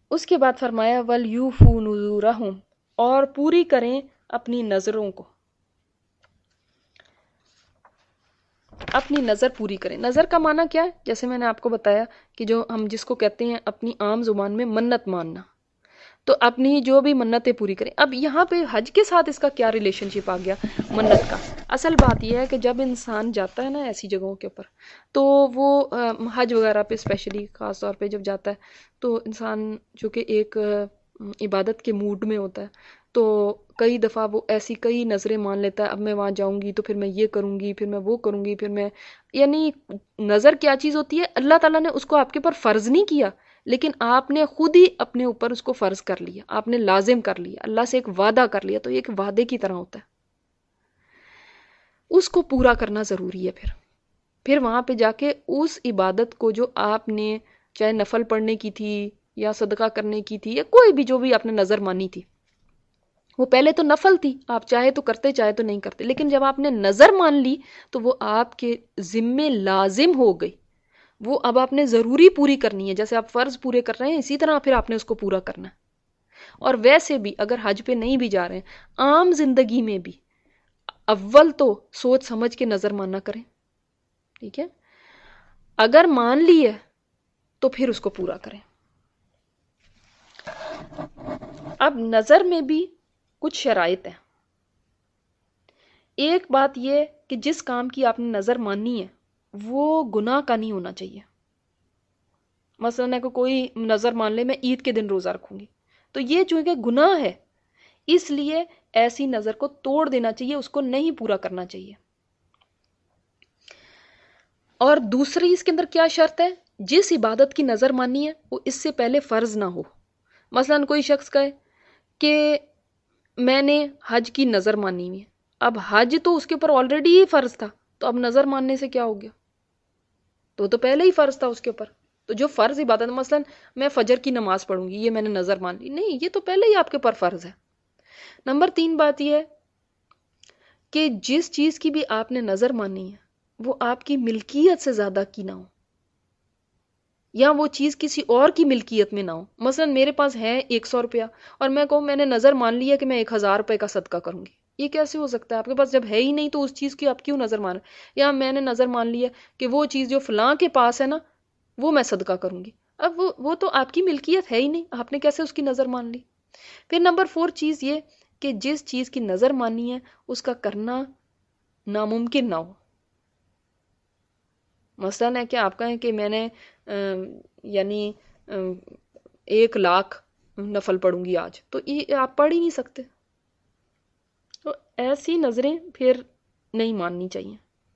اس کے بعد فرمایا وَلْيُوفُوا نُذُورَهُمْ، اور پوری کریں اپنی نظروں کو، اپنی نظر پوری کریں۔ نظر کا معنی کیا ہے؟ جیسے میں نے آپ کو بتایا کہ جو ہم جس کو کہتے ہیں اپنی عام زبان میں منت ماننا، تو اپنی جو بھی منتیں پوری کریں۔ اب یہاں پہ حج کے ساتھ اس کا کیا ریلیشن شپ آ گیا منت کا؟ اصل بات یہ ہے کہ جب انسان جاتا ہے نا ایسی جگہوں کے اوپر، تو وہ حج وغیرہ پہ اسپیشلی خاص طور پہ جب جاتا ہے تو انسان جو کہ ایک عبادت کے موڈ میں ہوتا ہے، تو کئی دفعہ وہ ایسی کئی نظریں مان لیتا ہے، اب میں وہاں جاؤں گی تو پھر میں یہ کروں گی، پھر میں وہ کروں گی، پھر میں، یعنی نظر کیا چیز ہوتی ہے؟ اللہ تعالیٰ نے اس کو آپ کے اوپر فرض نہیں کیا، لیکن آپ نے خود ہی اپنے اوپر اس کو فرض کر لیا، آپ نے لازم کر لیا، اللہ سے ایک وعدہ کر لیا، تو یہ ایک وعدے کی طرح ہوتا ہے، اس کو پورا کرنا ضروری ہے۔ پھر وہاں پہ جا کے اس عبادت کو جو آپ نے چاہے نفل پڑھنے کی تھی یا صدقہ کرنے کی تھی یا کوئی بھی جو بھی آپ نے نظر مانی تھی، وہ پہلے تو نفل تھی، آپ چاہے تو کرتے چاہے تو نہیں کرتے، لیکن جب آپ نے نظر مان لی تو وہ آپ کے ذمے لازم ہو گئی، وہ اب آپ نے ضروری پوری کرنی ہے، جیسے آپ فرض پورے کر رہے ہیں اسی طرح پھر آپ نے اس کو پورا کرنا ہے۔ اور ویسے بھی اگر حج پہ نہیں بھی جا رہے ہیں، عام زندگی میں بھی اول تو سوچ سمجھ کے نظر ماننا کریں، ٹھیک ہے؟ اگر مان لی ہے تو پھر اس کو پورا کریں۔ اب نظر میں بھی کچھ شرائط ہیں۔ ایک بات یہ کہ جس کام کی آپ نے نظر مانی ہے وہ گناہ کا نہیں ہونا چاہیے۔ مثلا کہ کوئی نظر مان لے میں عید کے دن روزہ رکھوں گی، تو یہ چونکہ گناہ ہے اس لیے ایسی نظر کو توڑ دینا چاہیے، اس کو نہیں پورا کرنا چاہیے۔ اور دوسری اس کے اندر کیا شرط ہے؟ جس عبادت کی نظر مانی ہے وہ اس سے پہلے فرض نہ ہو۔ مثلا کوئی شخص کہے کہ میں نے حج کی نظر مانی ہوئی ہے، اب حج تو اس کے اوپر آلریڈی ہی فرض تھا، تو اب نظر ماننے سے کیا ہو گیا؟ تو پہلے ہی فرض تھا اس کے اوپر، تو جو فرض عبادت، مثلا میں فجر کی نماز پڑھوں گی، یہ میں نے نظر مان لی، نہیں، یہ تو پہلے ہی آپ کے اوپر فرض ہے۔ نمبر 3 بات یہ ہے کہ جس چیز کی بھی آپ نے نظر مانی ہے وہ آپ کی ملکیت سے زیادہ کی نہ ہو، یا وہ چیز کسی اور کی ملکیت میں نہ ہو۔ مثلا میرے پاس ہے 100 روپیہ اور میں کہوں میں نے نظر مان لیا کہ میں 1000 روپے کا صدقہ کروں گی، یہ کیسے ہو سکتا ہے؟ آپ کے پاس جب ہے ہی نہیں تو اس چیز کی آپ کیوں نظر مان رہے؟ یا میں نے نظر مان لیا کہ وہ چیز جو فلاں کے پاس ہے نا وہ میں صدقہ کروں گی، اب وہ تو آپ کی ملکیت ہے ہی نہیں، آپ نے کیسے اس کی نظر مان لی؟ پھر نمبر 4 چیز یہ کہ جس چیز کی نظر مانی ہے اس کا کرنا ناممکن نہ ہو۔ مثلا ہے کہ آپ کہیں کہ میں نے یعنی 1,00,000 نفل پڑھوں گی آج، تو یہ آپ پڑھ ہی نہیں سکتے، تو ایسی نظریں پھر نہیں ماننی چاہیے۔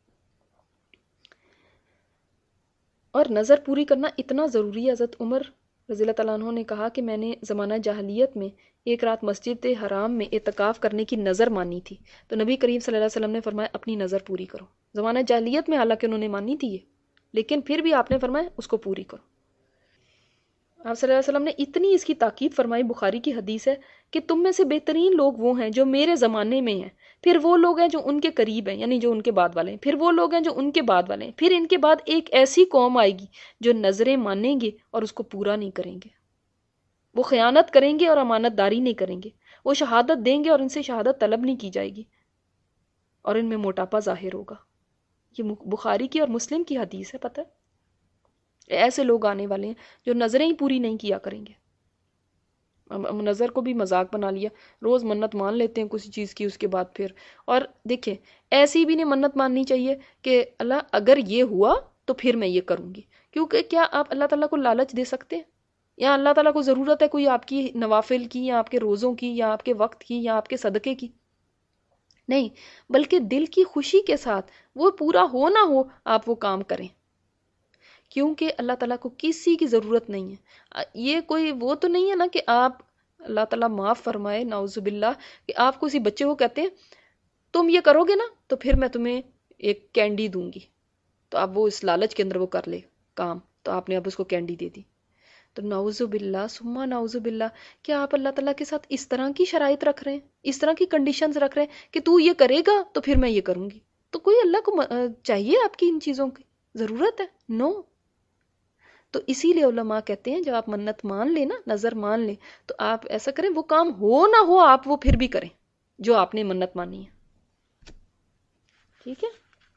اور نظر پوری کرنا اتنا ضروری ہے، حضرت عمر رضی اللہ تعالیٰ عنہ نے کہا کہ میں نے زمانہ جاہلیت میں ایک رات مسجد حرام میں اعتکاف کرنے کی نظر مانی تھی، تو نبی کریم صلی اللہ علیہ وسلم نے فرمایا اپنی نظر پوری کرو۔ زمانہ جاہلیت میں حالانکہ انہوں نے مانی تھی یہ، لیکن پھر بھی آپ نے فرمایا اس کو پوری کرو۔ آپ صلی اللہ علیہ وسلم نے اتنی اس کی تاکید فرمائی، بخاری کی حدیث ہے کہ تم میں سے بہترین لوگ وہ ہیں جو میرے زمانے میں ہیں، پھر وہ لوگ ہیں جو ان کے قریب ہیں، یعنی جو ان کے بعد والے ہیں، پھر وہ لوگ ہیں جو ان کے بعد والے ہیں، پھر ان کے بعد ایک ایسی قوم آئے گی جو نظریں مانیں گے اور اس کو پورا نہیں کریں گے، وہ خیانت کریں گے اور امانت داری نہیں کریں گے، وہ شہادت دیں گے اور ان سے شہادت طلب نہیں کی جائے گی، اور ان میں موٹاپا ظاہر ہوگا۔ یہ بخاری کی اور مسلم کی حدیث ہے، پتہ ہے؟ ایسے لوگ آنے والے ہیں جو نظریں ہی پوری نہیں کیا کریں گے، نظر کو بھی مذاق بنا لیا، روز منت مان لیتے ہیں کسی چیز کی، اس کے بعد پھر، اور دیکھیں ایسی بھی نہیں منت ماننی چاہیے کہ اللہ اگر یہ ہوا تو پھر میں یہ کروں گی، کیونکہ کیا آپ اللہ تعالیٰ کو لالچ دے سکتے ہیں؟ یا اللہ تعالیٰ کو ضرورت ہے کوئی آپ کی نوافل کی یا آپ کے روزوں کی یا آپ کے وقت کی یا آپ کے صدقے کی؟ نہیں، بلکہ دل کی خوشی کے ساتھ وہ پورا ہو نہ ہو آپ وہ کام کریں، کیونکہ اللہ تعالیٰ کو کسی کی ضرورت نہیں ہے۔ یہ کوئی وہ تو نہیں ہے نا کہ آپ، اللہ تعالیٰ معاف فرمائے نعوذ باللہ، کہ آپ کو اسی بچے کو کہتے ہیں تم یہ کرو گے نا تو پھر میں تمہیں ایک کینڈی دوں گی، تو اب وہ اس لالچ کے اندر وہ کر لے کام، تو آپ نے اب اس کو کینڈی دے دی، تو نعوذ باللہ ثم نعوذ باللہ، کیا آپ اللہ تعالیٰ کے ساتھ اس طرح کی شرائط رکھ رہے ہیں، اس طرح کی کنڈیشنز رکھ رہے ہیں کہ تو یہ کرے گا تو پھر میں یہ کروں گی؟ تو کوئی اللہ کو چاہیے آپ کی ان چیزوں کی ضرورت ہے؟ نو۔ تو اسی لیے علماء کہتے ہیں جب آپ منت مان لیں نا، نظر مان لیں، تو آپ ایسا کریں وہ کام ہو نہ ہو آپ وہ پھر بھی کریں جو آپ نے منت مانی ہے، ٹھیک ہے؟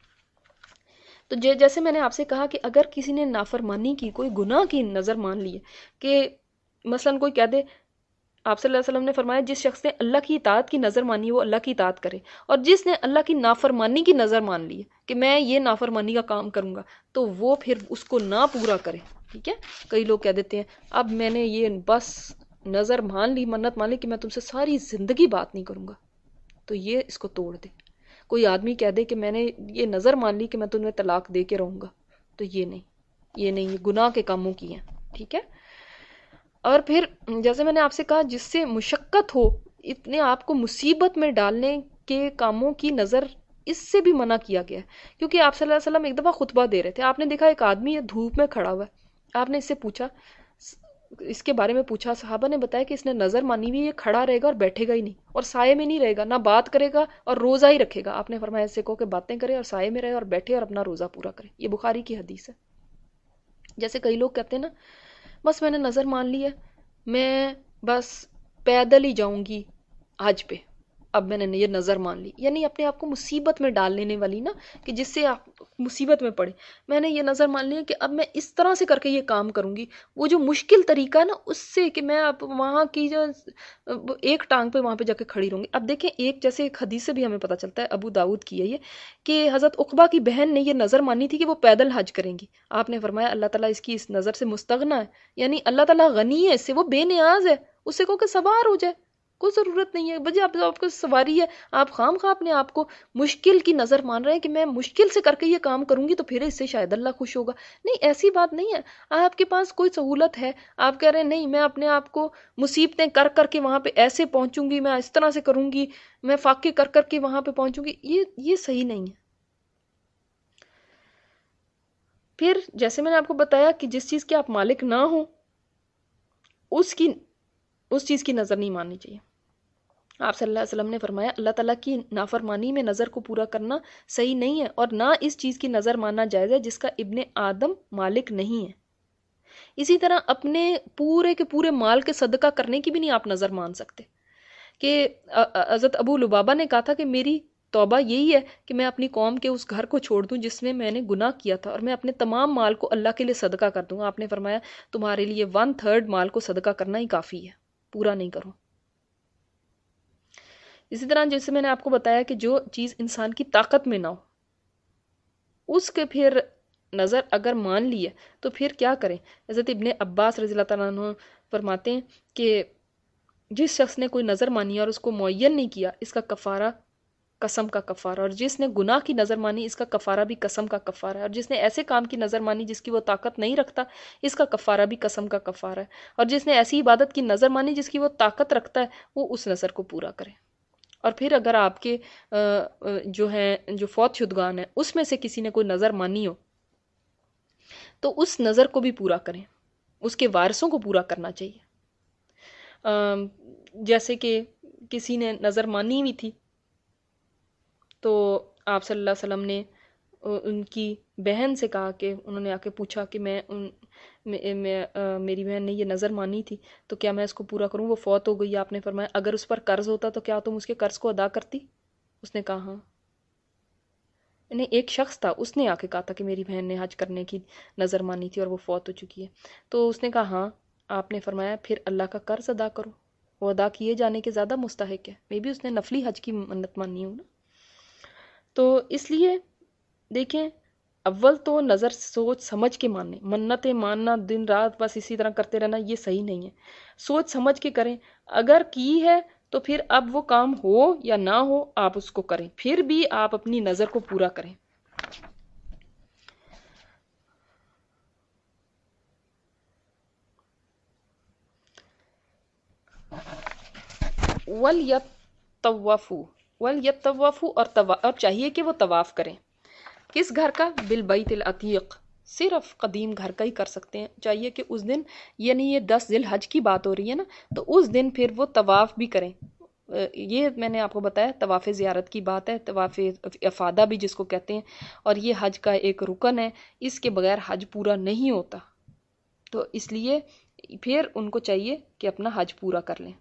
تو جیسے میں نے آپ سے کہا کہ اگر کسی نے نافرمانی کی، کوئی گناہ کی نظر مان لی ہے، کہ مثلا کوئی کہہ دے، آپ صلی اللہ علیہ وسلم نے فرمایا جس شخص نے اللہ کی اطاعت کی نظر مانی وہ اللہ کی اطاعت کرے، اور جس نے اللہ کی نافرمانی کی نظر مان لی ہے کہ میں یہ نافرمانی کا کام کروں گا، تو وہ پھر اس کو نہ پورا کرے، ٹھیک ہے؟ کئی لوگ کہہ دیتے ہیں اب میں نے یہ بس نظر مان لی، منت مان لی کہ میں تم سے ساری زندگی بات نہیں کروں گا، تو یہ اس کو توڑ دے۔ کوئی آدمی کہہ دے کہ میں نے یہ نظر مان لی کہ میں تمہیں طلاق دے کے رہوں گا، تو یہ نہیں، یہ گناہ کے کاموں کی ہیں، ٹھیک ہے؟ اور پھر جیسے میں نے آپ سے کہا جس سے مشقت ہو، اتنے آپ کو مصیبت میں ڈالنے کے کاموں کی نظر اس سے بھی منع کیا گیا ہے، کیونکہ آپ صلی اللہ علیہ وسلم ایک دفعہ خطبہ دے رہے تھے، آپ نے دیکھا ایک آدمی دھوپ میں کھڑا ہوا ہے، آپ نے اس سے پوچھا، اس کے بارے میں پوچھا، صحابہ نے بتایا کہ اس نے نظر مانی ہوئی، یہ کھڑا رہے گا اور بیٹھے گا ہی نہیں، اور سائے میں نہیں رہے گا، نہ بات کرے گا اور روزہ ہی رکھے گا۔ آپ نے فرمایا اس سے کہو کہ باتیں کرے اور سائے میں رہے اور بیٹھے اور اپنا روزہ پورا کرے، یہ بخاری کی حدیث ہے۔ جیسے کئی لوگ کہتے ہیں نا بس میں نے نظر مان لی ہے، میں بس پیدل ہی جاؤں گی حج پہ، اب میں نے یہ نظر مان لی، یعنی اپنے آپ کو مصیبت میں ڈال لینے والی نا، کہ جس سے آپ مصیبت میں پڑے، میں نے یہ نظر مان لی ہے کہ اب میں اس طرح سے کر کے یہ کام کروں گی، وہ جو مشکل طریقہ ہے نا اس سے، کہ میں اب وہاں کی جو ایک ٹانگ پہ وہاں پہ جا کے کھڑی رہوں گی۔ اب دیکھیں ایک جیسے ایک حدیث سے بھی ہمیں پتہ چلتا ہے، ابو داؤد کی ہے یہ، کہ حضرت عقبہ کی بہن نے یہ نظر مانی تھی کہ وہ پیدل حج کریں گی، آپ نے فرمایا اللہ تعالیٰ اس کی اس نظر سے مستغنا ہے، یعنی اللہ تعالیٰ غنی ہے اس سے، وہ بے نیاز ہے، اس سے کہو کہ سوار ہو جائے، کوئی ضرورت نہیں ہے بجے آپ کو سواری ہے، آپ خام خواہ اپنے آپ کو مشکل کی نظر مان رہے ہیں کہ میں مشکل سے کر کے یہ کام کروں گی تو پھر اس سے شاید اللہ خوش ہوگا۔ نہیں، ایسی بات نہیں ہے، آپ کے پاس کوئی سہولت ہے، آپ کہہ رہے ہیں نہیں میں اپنے آپ کو مصیبتیں کر کر کے وہاں پہ ایسے پہنچوں گی، میں اس طرح سے کروں گی، میں فاقے کر کر کے وہاں پہ پہنچوں گی، یہ صحیح نہیں ہے۔ پھر جیسے میں نے آپ کو بتایا کہ جس چیز کے آپ مالک نہ ہوں اس چیز کی نظر نہیں ماننی چاہیے۔ آپ صلی اللہ علیہ وسلم نے فرمایا اللہ تعالیٰ کی نافرمانی میں نظر کو پورا کرنا صحیح نہیں ہے، اور نہ اس چیز کی نظر ماننا جائز ہے جس کا ابن آدم مالک نہیں ہے۔ اسی طرح اپنے پورے کے پورے مال کے صدقہ کرنے کی بھی نہیں آپ نظر مان سکتے، کہ حضرت ابو لبابہ نے کہا تھا کہ میری توبہ یہی ہے کہ میں اپنی قوم کے اس گھر کو چھوڑ دوں جس میں نے گناہ کیا تھا، اور میں اپنے تمام مال کو اللہ کے لیے صدقہ کر دوں گا۔ آپ نے فرمایا تمہارے لیے 1/3 مال کو صدقہ کرنا ہی کافی ہے، پورا نہیں کرو۔ اسی طرح جیسے میں نے آپ کو بتایا کہ جو چیز انسان کی طاقت میں نہ ہو اس کے پھر نظر اگر مان لی ہے تو پھر کیا کریں۔ حضرت ابن عباس رضی اللہ تعالیٰ عنہ فرماتے ہیں کہ جس شخص نے کوئی نظر مانی اور اس کو معین نہیں کیا، اس کا کفارہ قسم کا کفارہ، اور جس نے گناہ کی نظر مانی اس کا کفارہ بھی قسم کا کفارہ ہے، اور جس نے ایسے کام کی نظر مانی جس کی وہ طاقت نہیں رکھتا اس کا کفارہ بھی قسم کا کفارہ ہے، اور جس نے ایسی عبادت کی نظر مانی جس کی وہ طاقت رکھتا ہے وہ اس نظر کو پورا کرے۔ اور پھر اگر آپ کے جو فوت شدگان ہیں اس میں سے کسی نے کوئی نظر مانی ہو تو اس نظر کو بھی پورا کریں، اس کے وارثوں کو پورا کرنا چاہیے۔ جیسے کہ کسی نے نظر مانی ہوئی تھی تو آپ صلی اللہ علیہ وسلم نے ان کی بہن سے کہا کہ انہوں نے آ کے پوچھا کہ میری بہن نے یہ نظر مانی تھی تو کیا میں اس کو پورا کروں، وہ فوت ہو گئی۔ آپ نے فرمایا اگر اس پر قرض ہوتا تو کیا تم اس کے قرض کو ادا کرتی؟ اس نے کہا ہاں۔ ایک شخص تھا، اس نے آ کے کہا تھا کہ میری بہن نے حج کرنے کی نظر مانی تھی اور وہ فوت ہو چکی ہے، تو اس نے کہا ہاں۔ آپ نے فرمایا پھر اللہ کا قرض ادا کرو، وہ ادا کیے جانے کے زیادہ مستحق ہے، میں بھی اس نے نفلی حج کی منت مانی ہوں نا۔ تو اس لیے دیکھیں اول تو نظر سوچ سمجھ کے ماننے، منتیں ماننا دن رات بس اسی طرح کرتے رہنا یہ صحیح نہیں ہے، سوچ سمجھ کے کریں۔ اگر کی ہے تو پھر اب وہ کام ہو یا نہ ہو آپ اس کو کریں، پھر بھی آپ اپنی نظر کو پورا کریں۔ وَلْيَطَّوَّفُوا اور چاہیے کہ وہ طواف کریں۔ کس گھر کا؟ بالبیت العتیق، صرف قدیم گھر کا ہی کر سکتے ہیں۔ چاہیے کہ اس دن، یعنی یہ 10 ذی الحج کی بات ہو رہی ہے نا، تو اس دن پھر وہ طواف بھی کریں۔ یہ میں نے آپ کو بتایا طواف زیارت کی بات ہے، طواف افادہ بھی جس کو کہتے ہیں، اور یہ حج کا ایک رکن ہے، اس کے بغیر حج پورا نہیں ہوتا۔ تو اس لیے پھر ان کو چاہیے کہ اپنا حج پورا کر لیں.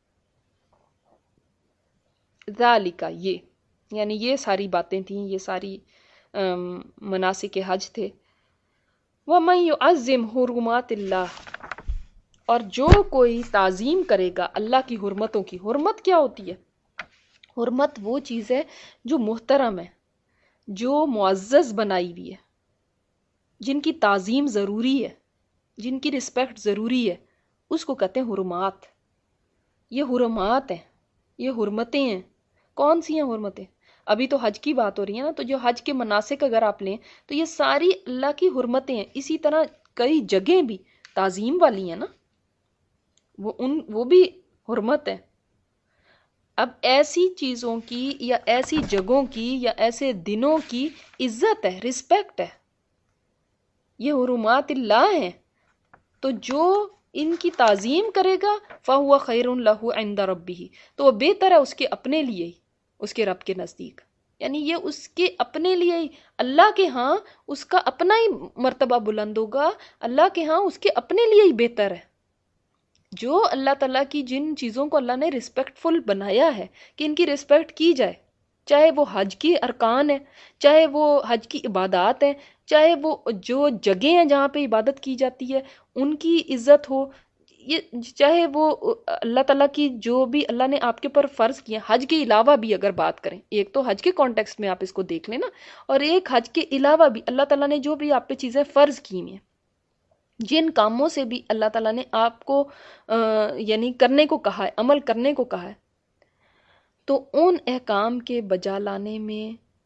ذالک یہ یعنی یہ ساری باتیں تھیں، یہ ساری مناسک حج تھے. وَمَن يُعَظِّمْ حُرُمَاتِ اللَّهِ اور جو کوئی تعظیم کرے گا اللہ کی حرمتوں کی. حرمت کیا ہوتی ہے؟ حرمت وہ چیز ہے جو محترم ہے، جو معزز بنائی ہوئی ہے، جن کی تعظیم ضروری ہے، جن کی رسپیکٹ ضروری ہے، اس کو کہتے ہیں حرمات. یہ حرمات ہیں، یہ حرمتیں ہیں. کون سی ہیں حرمتیں؟ ابھی تو حج کی بات ہو رہی ہے نا، تو جو حج کے مناسک اگر آپ لیں تو یہ ساری اللہ کی حرمتیں ہیں. اسی طرح کئی جگہیں بھی تعظیم والی ہیں نا، وہ بھی حرمت ہے. اب ایسی چیزوں کی یا ایسی جگہوں کی یا ایسے دنوں کی عزت ہے، رسپیکٹ ہے، یہ حرمات اللہ ہیں. تو جو ان کی تعظیم کرے گا فَهُوَ خَيْرٌ لَهُ عِنْدَ رَبِّهِ تو وہ بہتر ہے اس کے اپنے لیے ہی، اس کے رب کے نزدیک. یعنی یہ اس کے اپنے لیے ہی، اللہ کے ہاں اس کا اپنا ہی مرتبہ بلند ہوگا، اللہ کے ہاں اس کے اپنے لیے ہی بہتر ہے. جو اللہ تعالیٰ کی جن چیزوں کو اللہ نے رسپیکٹ فل بنایا ہے کہ ان کی رسپیکٹ کی جائے، چاہے وہ حج کی ارکان ہیں، چاہے وہ حج کی عبادات ہیں، چاہے وہ جو جگہیں ہیں جہاں پہ عبادت کی جاتی ہے ان کی عزت ہو، یہ چاہے وہ اللہ تعالیٰ کی جو بھی اللہ نے آپ کے اوپر فرض کیا. حج کے علاوہ بھی اگر بات کریں، ایک تو حج کے کانٹیکسٹ میں آپ اس کو دیکھ لیں نا، اور ایک حج کے علاوہ بھی اللہ تعالیٰ نے جو بھی آپ پہ چیزیں فرض کی ہیں، جن کاموں سے بھی اللہ تعالیٰ نے آپ کو یعنی کرنے کو کہا ہے، عمل کرنے کو کہا ہے، تو ان احکام کے بجا لانے میں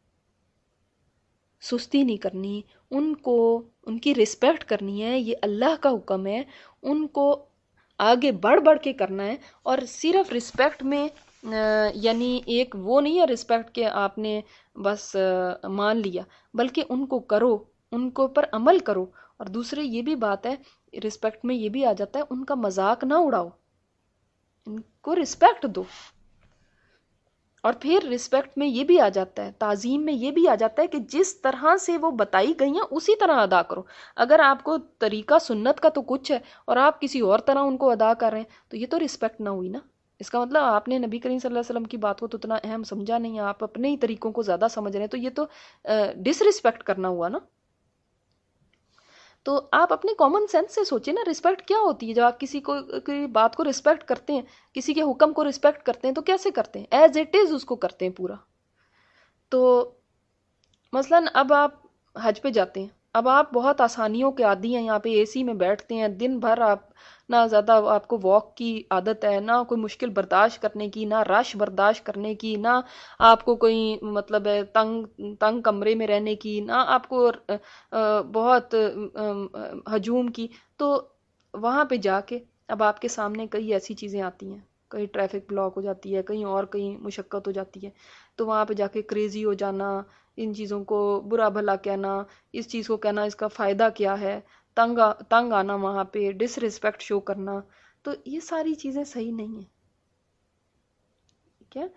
سستی نہیں کرنی، ان کی رسپیکٹ کرنی ہے. یہ اللہ کا حکم ہے، ان کو آگے بڑھ بڑھ کے کرنا ہے. اور صرف رسپیکٹ میں یعنی ایک وہ نہیں ہے رسپیکٹ کہ آپ نے بس مان لیا، بلکہ ان کو کرو، ان کو پر عمل کرو. اور دوسرے یہ بھی بات ہے رسپیکٹ میں یہ بھی آ جاتا ہے ان کا مذاق نہ اڑاؤ، ان کو رسپیکٹ دو. اور پھر رسپیکٹ میں یہ بھی آ جاتا ہے، تعظیم میں یہ بھی آ جاتا ہے کہ جس طرح سے وہ بتائی گئی ہیں اسی طرح ادا کرو. اگر آپ کو طریقہ سنت کا تو کچھ ہے اور آپ کسی اور طرح ان کو ادا کر رہے ہیں تو یہ تو رسپیکٹ نہ ہوئی نا. اس کا مطلب آپ نے نبی کریم صلی اللہ علیہ وسلم کی بات کو تو اتنا اہم سمجھا نہیں ہے، آپ اپنے ہی طریقوں کو زیادہ سمجھ رہے ہیں، تو یہ تو ڈس رسپیکٹ کرنا ہوا نا. تو آپ اپنے کامن سینس سے سوچیں نا، رسپیکٹ کیا ہوتی ہے؟ جب آپ کسی کو کی بات کو رسپیکٹ کرتے ہیں، کسی کے حکم کو رسپیکٹ کرتے ہیں تو کیسے کرتے ہیں؟ ایز اٹ از اس کو کرتے ہیں پورا. تو مثلاً اب آپ حج پہ جاتے ہیں، اب آپ بہت آسانیوں کے عادی ہیں، یہاں پہ اے سی میں بیٹھتے ہیں دن بھر، آپ نہ زیادہ آپ کو واک کی عادت ہے، نہ کوئی مشکل برداشت کرنے کی، نہ رش برداشت کرنے کی، نہ آپ کو کوئی مطلب ہے تنگ کمرے میں رہنے کی، نہ آپ کو بہت ہجوم کی. تو وہاں پہ جا کے اب آپ کے سامنے کئی ایسی چیزیں آتی ہیں، کہیں ٹریفک بلاک ہو جاتی ہے، کہیں اور کہیں مشقت ہو جاتی ہے، تو وہاں پہ جا کے کریزی ہو جانا، ان چیزوں کو برا بھلا کہنا، اس چیز کو کہنا اس کا فائدہ کیا ہے، تنگ آنا، وہاں پہ ڈس رسپیکٹ شو کرنا، تو یہ ساری چیزیں صحیح نہیں ہیں. ٹھیک ہے،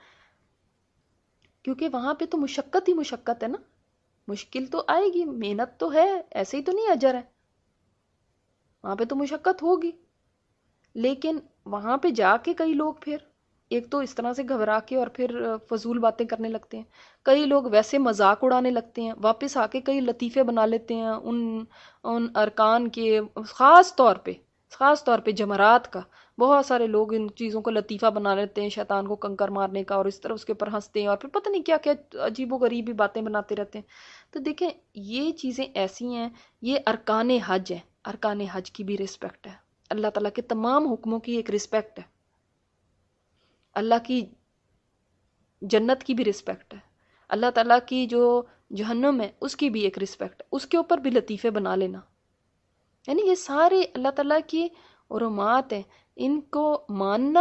کیونکہ وہاں پہ تو مشقت ہی مشقت ہے نا، مشکل تو آئے گی، محنت تو ہے، ایسے ہی تو نہیں اجر ہے، وہاں پہ تو مشقت ہوگی. لیکن وہاں پہ جا کے کئی لوگ پھر ایک تو اس طرح سے گھبرا کے اور پھر فضول باتیں کرنے لگتے ہیں، کئی لوگ ویسے مذاق اڑانے لگتے ہیں، واپس آ کے کئی لطیفے بنا لیتے ہیں ان ارکان کے، خاص طور پہ جمرات کا. بہت سارے لوگ ان چیزوں کو لطیفہ بنا لیتے ہیں، شیطان کو کنکر مارنے کا، اور اس طرح اس کے اوپر ہنستے ہیں، اور پھر پتہ نہیں کیا کیا عجیب و غریب باتیں بناتے رہتے ہیں. تو دیکھیں یہ چیزیں ایسی ہیں، یہ ارکان حج ہے، ارکان حج کی بھی رسپیکٹ ہے، اللہ تعالیٰ کے تمام حکموں کی ایک رسپیکٹ ہے، اللہ کی جنت کی بھی رسپیکٹ ہے، اللہ تعالیٰ کی جو جہنم ہے اس کی بھی ایک رسپیکٹ ہے، اس کے اوپر بھی لطیفے بنا لینا. یعنی یہ سارے اللہ تعالیٰ کی حرمات ہیں، ان کو ماننا،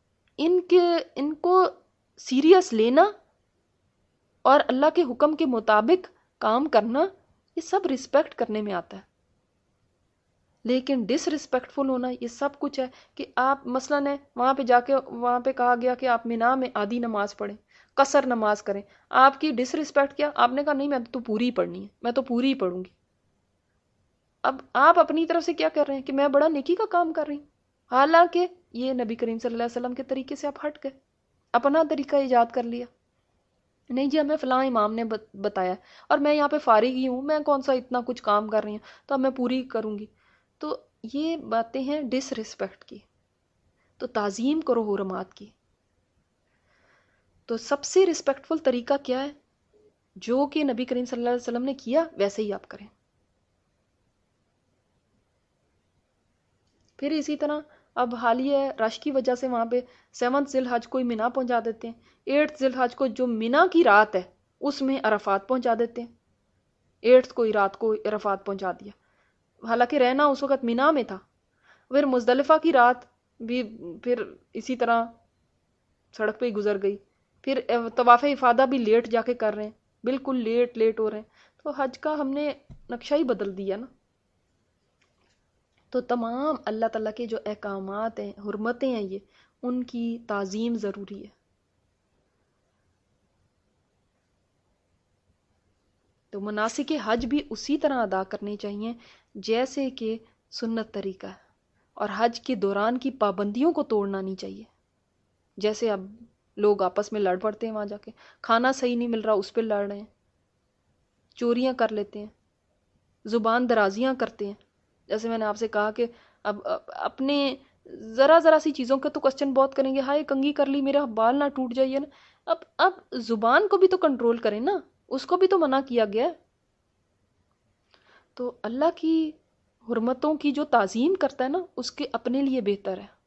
ان کو سیریس لینا اور اللہ کے حکم کے مطابق کام کرنا، یہ سب رسپیکٹ کرنے میں آتا ہے. لیکن ڈس رسپیکٹفل ہونا یہ سب کچھ ہے کہ آپ مثلاً ہے وہاں پہ جا کے وہاں پہ کہا گیا کہ آپ مینا میں آدھی نماز پڑھیں، قصر نماز کریں، آپ کی ڈس رسپیکٹ کیا؟ آپ نے کہا نہیں میں تو پوری ہی پڑھنی ہے، میں تو پوری ہی پڑھوں گی. اب آپ اپنی طرف سے کیا کر رہے ہیں کہ میں بڑا نیکی کا کام کر رہی ہوں، حالانکہ یہ نبی کریم صلی اللہ علیہ وسلم کے طریقے سے آپ ہٹ گئے، اپنا طریقہ ایجاد کر لیا۔ نہیں جی ہمیں فلاں امام نے بتایا اور میں یہاں پہ فارغ ہی ہوں، میں کون سا اتنا کچھ کام کر رہی ہوں تو اب میں پوری کروں گی۔ تو یہ باتیں ہیں ڈس رسپیکٹ کی۔ تو تعظیم کرو حرمات کی۔ تو سب سے رسپیکٹفل طریقہ کیا ہے؟ جو کہ نبی کریم صلی اللہ علیہ وسلم نے کیا ویسے ہی آپ کریں۔ پھر اسی طرح اب حالیہ رش کی وجہ سے وہاں پہ 7 ذی الحج کو مینا پہنچا دیتے ہیں، 8 ذی الحج کو جو مینا کی رات ہے اس میں عرفات پہنچا دیتے ہیں، 8 کو ہی رات کو عرفات پہنچا دیا، حالانکہ رہنا اس وقت مینا میں تھا۔ پھر مزدلفہ کی رات بھی پھر اسی طرح سڑک پہ ہی گزر گئی۔ پھر طواف افادہ بھی لیٹ جا کے کر رہے ہیں، بالکل لیٹ ہو رہے ہیں۔ تو حج کا ہم نے نقشہ ہی بدل دیا نا۔ تو تمام اللہ تعالیٰ کے جو احکامات ہیں، حرمتیں ہیں، یہ ان کی تعظیم ضروری ہے۔ تو مناسک حج بھی اسی طرح ادا کرنے چاہیے جیسے کہ سنت طریقہ ہے، اور حج کے دوران کی پابندیوں کو توڑنا نہیں چاہیے۔ جیسے اب لوگ آپس میں لڑ پڑتے ہیں، وہاں جا کے کھانا صحیح نہیں مل رہا اس پہ لڑ رہے ہیں، چوریاں کر لیتے ہیں، زبان درازیاں کرتے ہیں۔ جیسے میں نے آپ سے کہا کہ اب اپنے ذرا سی چیزوں کا تو کوسچن بہت کریں گے، ہائے کنگھی کر لی میرا بال نہ ٹوٹ جائے نا۔ اب زبان کو بھی تو کنٹرول کریں نا، اس کو بھی تو منع کیا گیا ہے۔ تو اللہ کی حرمتوں کی جو تعظیم کرتا ہے نا اس کے اپنے لیے بہتر ہے۔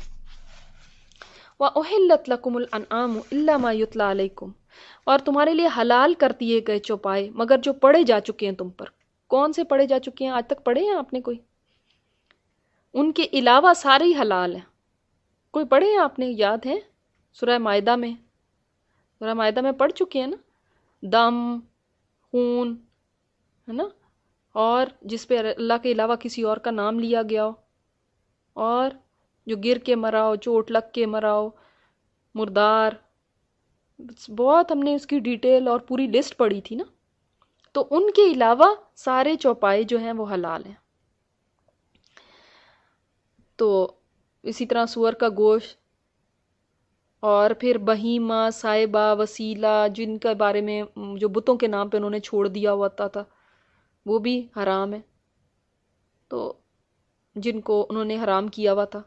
وَأُحِلَّتْ لَكُمُ الْأَنْعَامُ إِلَّا مَا يُتْلَى عَلَيْكُمْ، اور تمہارے لیے حلال کر دیے گئے چوپائے مگر جو پڑھے جا چکے ہیں تم پر۔ کون سے پڑھے جا چکے ہیں؟ آج تک پڑھے ہیں آپ نے کوئی؟ ان کے علاوہ سارے ہی حلال ہیں۔ کوئی پڑھے ہیں آپ نے؟ یاد ہے؟ سورہ مائدہ میں پڑھ چکے ہیں نا، دم، خون، ہے نا، اور جس پہ اللہ کے علاوہ کسی اور کا نام لیا گیا ہو، اور جو گر کے مرا ہو، چوٹ لگ کے مرا ہو، مردار، بہت ہم نے اس کی ڈیٹیل اور پوری لسٹ پڑھی تھی نا۔ تو ان کے علاوہ سارے چوپائے جو ہیں وہ حلال ہیں۔ تو اسی طرح سور کا گوشت، اور پھر بہیمہ، سائبہ، وسیلہ، جن کے بارے میں جو بتوں کے نام پہ انہوں نے چھوڑ دیا ہوا تھا وہ بھی حرام ہے، تو جن کو انہوں نے حرام کیا ہوا تھا،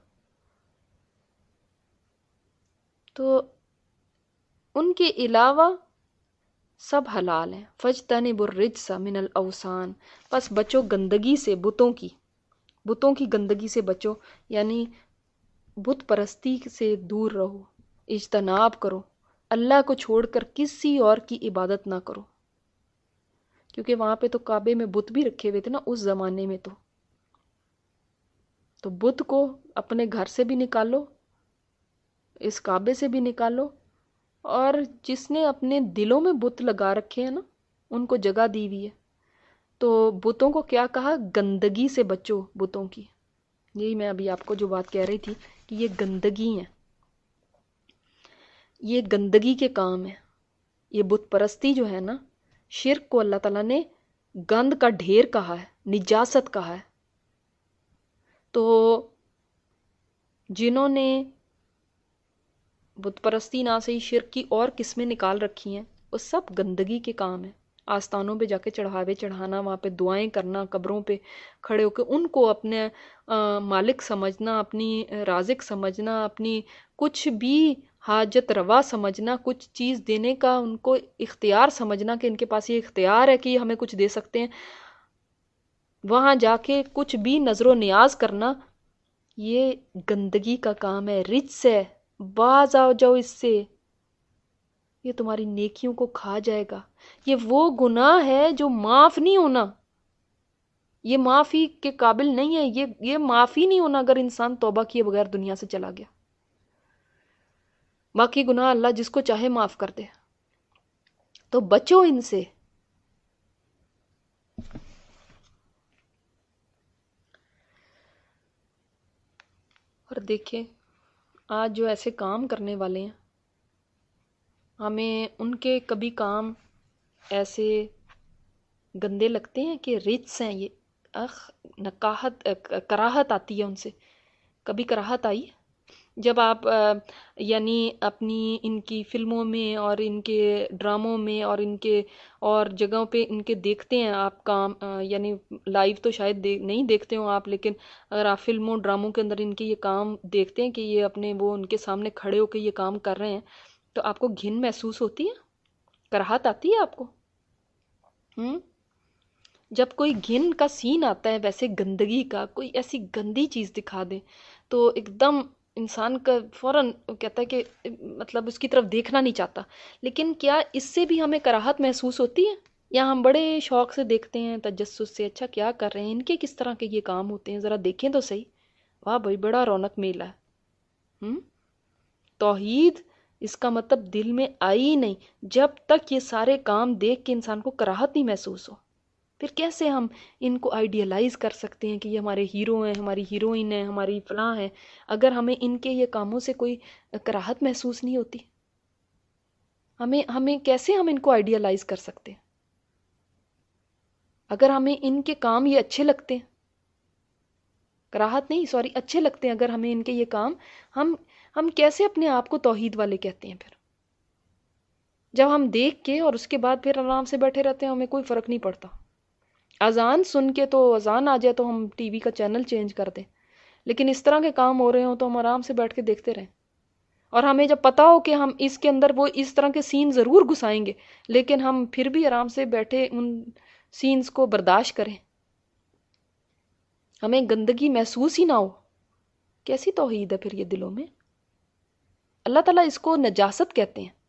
تو ان کے علاوہ سب حلال ہیں۔ فَاجْتَنِبُوا الرِّجْسَ مِنَ الْأَوْثَانِ، پس بچو گندگی سے، بتوں کی گندگی سے بچو، یعنی بت پرستی سے دور رہو، اجتناب کرو، اللہ کو چھوڑ کر کسی اور کی عبادت نہ کرو، کیونکہ وہاں پہ تو کعبے میں بت بھی رکھے ہوئے تھے نا اس زمانے میں۔ تو بت کو اپنے گھر سے بھی نکالو، اس کعبے سے بھی نکالو، اور جس نے اپنے دلوں میں بت لگا رکھے ہیں نا ان کو جگہ دی ہوئی ہے۔ تو بتوں کو کیا کہا؟ گندگی سے بچو بتوں کی۔ یہی میں ابھی آپ کو جو بات کہہ رہی تھی کہ یہ گندگی ہیں، یہ گندگی کے کام ہیں۔ یہ بت پرستی جو ہے نا، شرک کو اللہ تعالیٰ نے گند کا ڈھیر کہا ہے، نجاست کہا ہے۔ تو جنہوں نے بت پرستی نہ سے ہی شرک کی اور قسمیں نکال رکھی ہیں، وہ سب گندگی کے کام ہیں۔ آستانوں پہ جا کے چڑھاوے چڑھانا، وہاں پہ دعائیں کرنا، قبروں پہ کھڑے ہو کے ان کو اپنے مالک سمجھنا، اپنی رازق سمجھنا، اپنی کچھ بھی حاجت روا سمجھنا، کچھ چیز دینے کا ان کو اختیار سمجھنا کہ ان کے پاس یہ اختیار ہے کہ یہ ہمیں کچھ دے سکتے ہیں، وہاں جا کے کچھ بھی نظر و نیاز کرنا، یہ گندگی کا کام ہے، رجس ہے۔ باز آ جاؤ اس سے، یہ تمہاری نیکیوں کو کھا جائے گا۔ یہ وہ گناہ ہے جو معاف نہیں ہونا، یہ معافی کے قابل نہیں ہے، یہ معافی نہیں ہونا اگر انسان توبہ کیے بغیر دنیا سے چلا گیا۔ باقی گناہ اللہ جس کو چاہے معاف کر دے، تو بچو ان سے۔ اور دیکھیں آج جو ایسے کام کرنے والے ہیں، ہمیں ان کے کبھی کام ایسے گندے لگتے ہیں کہ رجس ہیں یہ، کراہت آتی ہے ان سے. کبھی کراہت آئی جب آپ یعنی اپنی ان کی فلموں میں اور ان کے ڈراموں میں اور ان کے اور جگہوں پہ ان کے دیکھتے ہیں آپ کام، یعنی لائیو تو شاید نہیں دیکھتے ہوں آپ، لیکن اگر آپ فلموں ڈراموں کے اندر ان کے یہ کام دیکھتے ہیں کہ یہ اپنے وہ ان کے سامنے کھڑے ہو کے یہ کام کر رہے ہیں، تو آپ کو گھن محسوس ہوتی ہے؟ کراہت آتی ہے آپ کو؟ جب کوئی گھن کا سین آتا ہے ویسے گندگی کا، کوئی ایسی گندی چیز دکھا دیں تو ایک دم انسان کا فوراً کہتا ہے کہ مطلب اس کی طرف دیکھنا نہیں چاہتا. لیکن کیا اس سے بھی ہمیں کراہت محسوس ہوتی ہے؟ یا ہم بڑے شوق سے دیکھتے ہیں تجسس سے، اچھا کیا کر رہے ہیں، ان کے کس طرح کے یہ کام ہوتے ہیں، ذرا دیکھیں تو صحیح. واہ بھائی بڑا رونق میلہ ہے. توحید اس کا مطلب دل میں آئی نہیں جب تک یہ سارے کام دیکھ کے انسان کو کراہت نہیں محسوس ہو. پھر کیسے ہم ان کو آئیڈیلائز کر سکتے ہیں کہ یہ ہمارے ہیرو ہیں، ہماری ہیروئن ہیں، ہماری فلاں ہیں، اگر ہمیں ان کے یہ کاموں سے کوئی کراہت محسوس نہیں ہوتی؟ ہمیں کیسے ہم ان کو آئیڈیلائز کر سکتے ہیں اگر ہمیں ان کے کام یہ اچھے لگتے ہیں؟ کراہت نہیں، سوری، اچھے لگتے ہیں اگر ہمیں ان کے یہ کام، ہم کیسے اپنے آپ کو توحید والے کہتے ہیں پھر؟ جب ہم دیکھ کے اور اس کے بعد پھر آرام سے بیٹھے رہتے ہیں، ہمیں کوئی فرق نہیں پڑتا. اذان سن کے تو اذان آ جائے تو ہم ٹی وی کا چینل چینج کر دیں، لیکن اس طرح کے کام ہو رہے ہوں تو ہم آرام سے بیٹھ کے دیکھتے رہیں. اور ہمیں جب پتا ہو کہ ہم اس کے اندر وہ اس طرح کے سین ضرور گھسائیں گے، لیکن ہم پھر بھی آرام سے بیٹھے ان سینز کو برداشت کریں، ہمیں گندگی محسوس ہی نہ ہو. کیسی توحید ہے پھر یہ دلوں میں؟ اللہ تعالیٰ اس کو نجاست کہتے ہیں.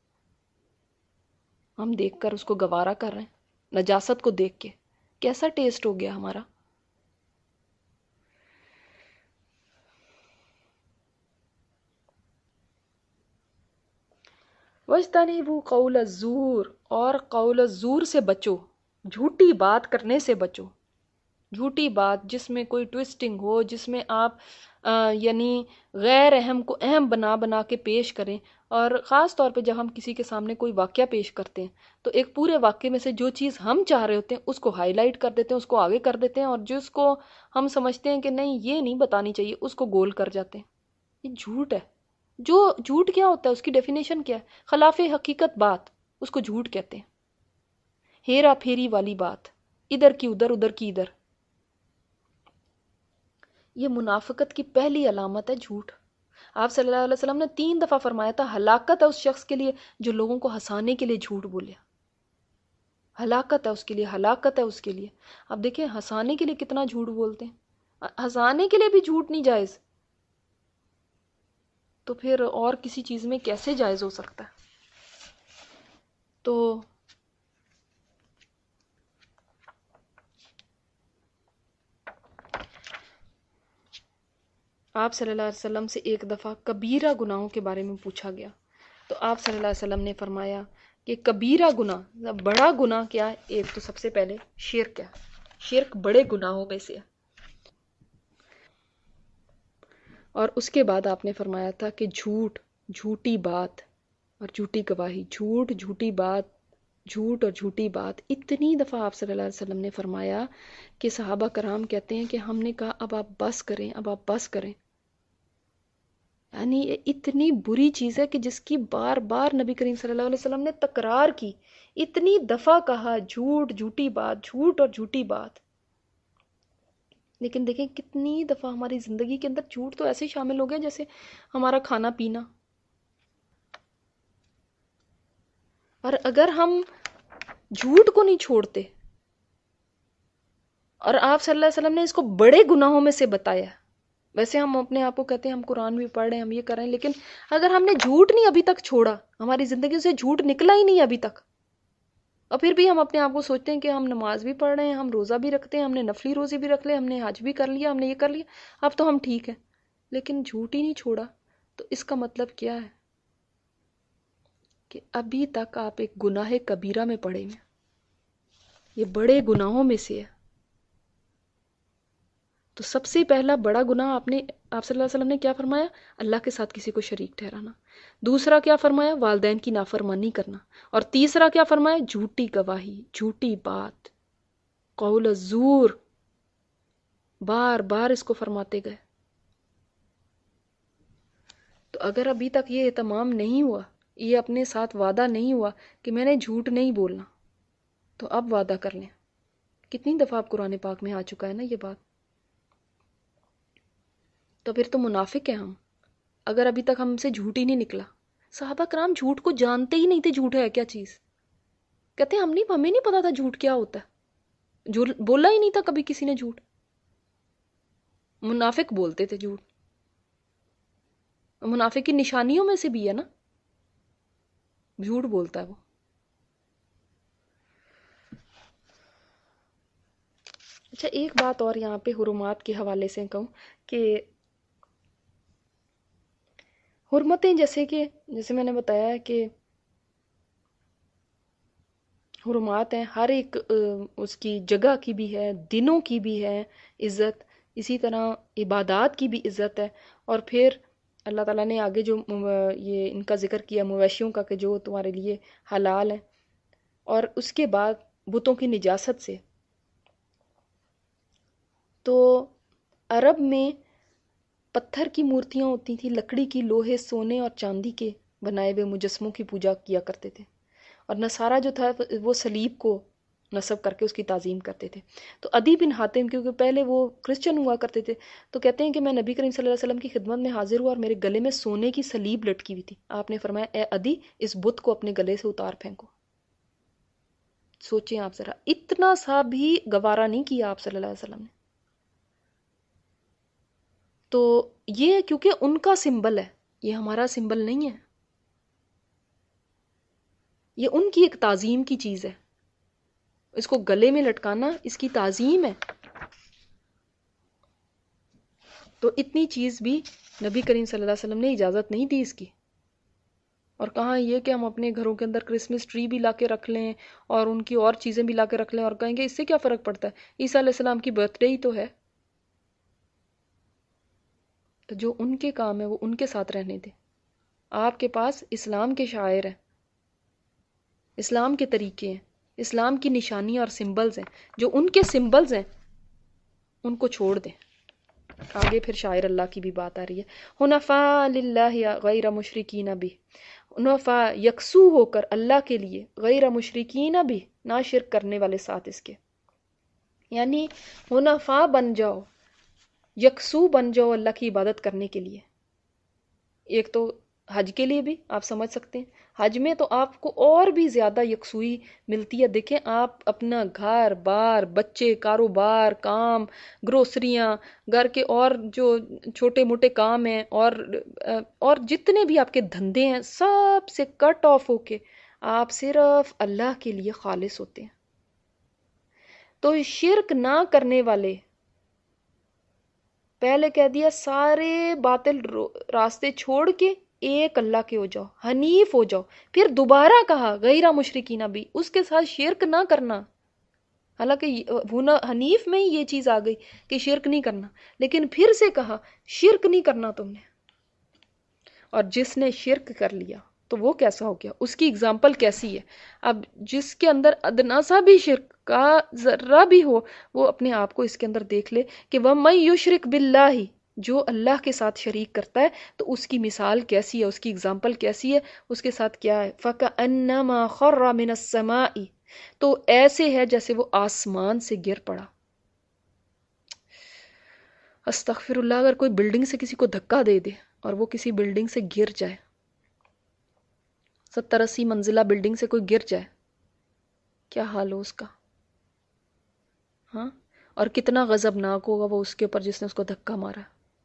ہم دیکھ کر اس کو گوارا کر رہے ہیں، نجاست کو دیکھ کے کیسا ٹیسٹ ہو گیا ہمارا. وَاجْتَنِبُوا قَوْلَ الزُّورِ، اور قول الزور سے بچو، جھوٹی بات کرنے سے بچو. جھوٹی بات جس میں کوئی ٹویسٹنگ ہو، جس میں آپ یعنی غیر اہم کو اہم بنا بنا کے پیش کریں. اور خاص طور پہ جب ہم کسی کے سامنے کوئی واقعہ پیش کرتے ہیں تو ایک پورے واقعے میں سے جو چیز ہم چاہ رہے ہوتے ہیں اس کو ہائی لائٹ کر دیتے ہیں، اس کو آگے کر دیتے ہیں، اور جس کو ہم سمجھتے ہیں کہ نہیں یہ نہیں بتانی چاہیے اس کو گول کر جاتے ہیں. یہ جھوٹ ہے. جو جھوٹ کیا ہوتا ہے اس کی ڈیفینیشن کیا ہے؟ خلاف حقیقت بات، اس کو جھوٹ کہتے ہیں. ہیرا پھیری والی بات، ادھر کی ادھر ادھر کی ادھر. یہ منافقت کی پہلی علامت ہے جھوٹ. آپ صلی اللہ علیہ وسلم نے 3 دفعہ فرمایا تھا ہلاکت ہے اس شخص کے لیے جو لوگوں کو ہنسانے کے لیے جھوٹ بولے. ہلاکت ہے اس کے لیے، ہلاکت ہے اس کے لیے. اب دیکھیں ہنسانے کے لیے کتنا جھوٹ بولتے ہیں. ہنسانے کے لیے بھی جھوٹ نہیں جائز تو پھر اور کسی چیز میں کیسے جائز ہو سکتا ہے؟ تو آپ صلی اللہ علیہ وسلم سے ایک دفعہ کبیرہ گناہوں کے بارے میں پوچھا گیا تو آپ صلی اللہ علیہ وسلم نے فرمایا کہ کبیرہ گناہ، بڑا گناہ کیا ہے؟ ایک تو سب سے پہلے شرک ہے. شرک بڑے گناہوں میں سے ہے. اور اس کے بعد آپ نے فرمایا تھا کہ جھوٹ، جھوٹی بات اور جھوٹی گواہی. جھوٹ، جھوٹی بات، جھوٹ اور جھوٹی بات. اتنی دفعہ آپ صلی اللہ علیہ وسلم نے فرمایا کہ صحابہ کرام کہتے ہیں کہ ہم نے کہا اب آپ بس کریں، اب آپ بس کریں. یعنی یہ اتنی بری چیز ہے کہ جس کی بار بار نبی کریم صلی اللہ علیہ وسلم نے تکرار کی. اتنی دفعہ کہا جھوٹ، جھوٹی بات، جھوٹ اور جھوٹی بات. لیکن دیکھیں کتنی دفعہ ہماری زندگی کے اندر جھوٹ تو ایسے شامل ہو گیا جیسے ہمارا کھانا پینا. اور اگر ہم جھوٹ کو نہیں چھوڑتے، اور آپ صلی اللہ علیہ وسلم نے اس کو بڑے گناہوں میں سے بتایا. ویسے ہم اپنے آپ کو کہتے ہیں ہم قرآن بھی پڑھ رہے ہیں، ہم یہ کر رہے ہیں، لیکن اگر ہم نے جھوٹ نہیں ابھی تک چھوڑا، ہماری زندگی سے جھوٹ نکلا ہی نہیں ابھی تک، اور پھر بھی ہم اپنے آپ کو سوچتے ہیں کہ ہم نماز بھی پڑھ رہے ہیں، ہم روزہ بھی رکھتے ہیں، ہم نے نفلی روزے بھی رکھ لے، ہم نے حج بھی کر لیا، ہم نے یہ کر لیا، اب تو ہم ٹھیک ہیں، لیکن جھوٹ ہی نہیں چھوڑا، تو اس کا مطلب کیا ہے؟ کہ ابھی تک آپ ایک گناہ کبیرہ میں پڑے ہیں. یہ بڑے گناہوں میں سے ہے. تو سب سے پہلا بڑا گناہ آپ صلی اللہ علیہ وسلم نے کیا فرمایا؟ اللہ کے ساتھ کسی کو شریک ٹھہرانا. دوسرا کیا فرمایا؟ والدین کی نافرمانی کرنا. اور تیسرا کیا فرمایا؟ جھوٹی گواہی، جھوٹی بات، قول الزور. بار بار اس کو فرماتے گئے. تو اگر ابھی تک یہ اہتمام نہیں ہوا، یہ اپنے ساتھ وعدہ نہیں ہوا کہ میں نے جھوٹ نہیں بولنا، تو اب وعدہ کر لیں. کتنی دفعہ اب قرآن پاک میں آ چکا ہے نا یہ بات. تو پھر تو منافق ہیں ہم، اگر ابھی تک ہم سے جھوٹ ہی نہیں نکلا. صحابہ کرام جھوٹ کو جانتے ہی نہیں تھے جھوٹ ہے کیا چیز. کہتے ہیں ہمیں نہیں پتا تھا جھوٹ کیا ہوتا ہے، جھوٹ بولا ہی نہیں تھا کبھی کسی نے جھوٹ. منافق بولتے تھے جھوٹ. منافق کی نشانیوں میں سے بھی ہے نا، جھوٹ بولتا ہے وہ. اچھا ایک بات اور یہاں پہ حرمات کے حوالے سے کہوں کہ حرمتیں جیسے میں نے بتایا کہ حرمات ہیں، ہر ایک اس کی جگہ کی بھی ہے، دنوں کی بھی ہے عزت، اسی طرح عبادات کی بھی عزت ہے. اور پھر اللہ تعالیٰ نے آگے جو یہ ان کا ذکر کیا مویشیوں کا کہ جو تمہارے لیے حلال ہیں. اور اس کے بعد بتوں کی نجاست سے، تو عرب میں پتھر کی مورتیاں ہوتی تھیں، لکڑی کی، لوہے، سونے اور چاندی کے بنائے ہوئے مجسموں کی پوجا کیا کرتے تھے. اور نصارہ جو تھا وہ صلیب کو نصب کر کے اس کی تعظیم کرتے تھے. تو عدی بن حاتم، کیونکہ پہلے وہ کرسچن ہوا کرتے تھے، تو کہتے ہیں کہ میں نبی کریم صلی اللہ علیہ وسلم کی خدمت میں حاضر ہوا اور میرے گلے میں سونے کی صلیب لٹکی ہوئی تھی. آپ نے فرمایا اے عدی اس بت کو اپنے گلے سے اتار پھینکو. سوچیں آپ ذرا، اتنا سا بھی گوارا نہیں کیا آپ صلی اللہ علیہ وسلم نے. تو یہ کیونکہ ان کا سمبل ہے، یہ ہمارا سمبل نہیں ہے، یہ ان کی ایک تعظیم کی چیز ہے. اس کو گلے میں لٹکانا اس کی تعظیم ہے. تو اتنی چیز بھی نبی کریم صلی اللہ علیہ وسلم نے اجازت نہیں دی اس کی. اور کہاں یہ کہ ہم اپنے گھروں کے اندر کرسمس ٹری بھی لا کے رکھ لیں اور ان کی اور چیزیں بھی لا کے رکھ لیں اور کہیں گے اس سے کیا فرق پڑتا ہے، عیسیٰ علیہ السلام کی برتھ ڈے ہی تو ہے. تو جو ان کے کام ہے وہ ان کے ساتھ رہنے دیں. آپ کے پاس اسلام کے شاعر ہیں، اسلام کے طریقے ہیں، اسلام کی نشانیاں اور سمبلز ہیں. جو ان کے سمبلز ہیں ان کو چھوڑ دیں. آگے پھر شاعر اللہ کی بھی بات آ رہی ہے. حنفاء للہ غیر مشرکین بھی، حنفاء یکسو ہو کر اللہ کے لیے، غیر مشرکین بھی نہ شرک کرنے والے ساتھ اس کے. یعنی حنفاء بن جاؤ، یکسو بن جاؤ اللہ کی عبادت کرنے کے لیے. ایک تو حج کے لیے بھی آپ سمجھ سکتے ہیں، حج میں تو آپ کو اور بھی زیادہ یکسوئی ملتی ہے. دیکھیں آپ اپنا گھر بار، بچے، کاروبار، کام، گروسریاں، گھر کے اور جو چھوٹے موٹے کام ہیں اور جتنے بھی آپ کے دھندے ہیں، سب سے کٹ آف ہو کے آپ صرف اللہ کے لیے خالص ہوتے ہیں. تو شرک نہ کرنے والے، پہلے کہہ دیا سارے باطل راستے چھوڑ کے ایک اللہ کے ہو جاؤ، حنیف ہو جاؤ. پھر دوبارہ کہا غیر مشرکین بھی، اس کے ساتھ شرک نہ کرنا. حالانکہ حنیف میں ہی یہ چیز آ گئی کہ شرک نہیں کرنا، لیکن پھر سے کہا شرک نہیں کرنا تم نے. اور جس نے شرک کر لیا تو وہ کیسا ہو گیا، اس کی اگزامپل کیسی ہے. اب جس کے اندر ادنا سا بھی شرک کا ذرہ بھی ہو، وہ اپنے آپ کو اس کے اندر دیکھ لے کہ وَمَن يُشْرِكْ بِاللَّهِ، جو اللہ کے ساتھ شریک کرتا ہے تو اس کی مثال کیسی ہے، اس کی اگزامپل کیسی ہے، اس کے ساتھ کیا ہے. فَكَأَنَّمَا خَرَّ مِنَ السَّمَاءِ، تو ایسے ہے جیسے وہ آسمان سے گر پڑا. استغفر اللہ، اگر کوئی بلڈنگ سے کسی کو دھکا دے دے اور وہ کسی بلڈنگ سے گر جائے، 70-80 منزلہ بلڈنگ سے کوئی گر جائے، کیا حال ہو اس کا؟ ہاں، اور کتنا غضبناک ہوگا وہ اس کے اوپر جس نے اس کو دھکا مارا.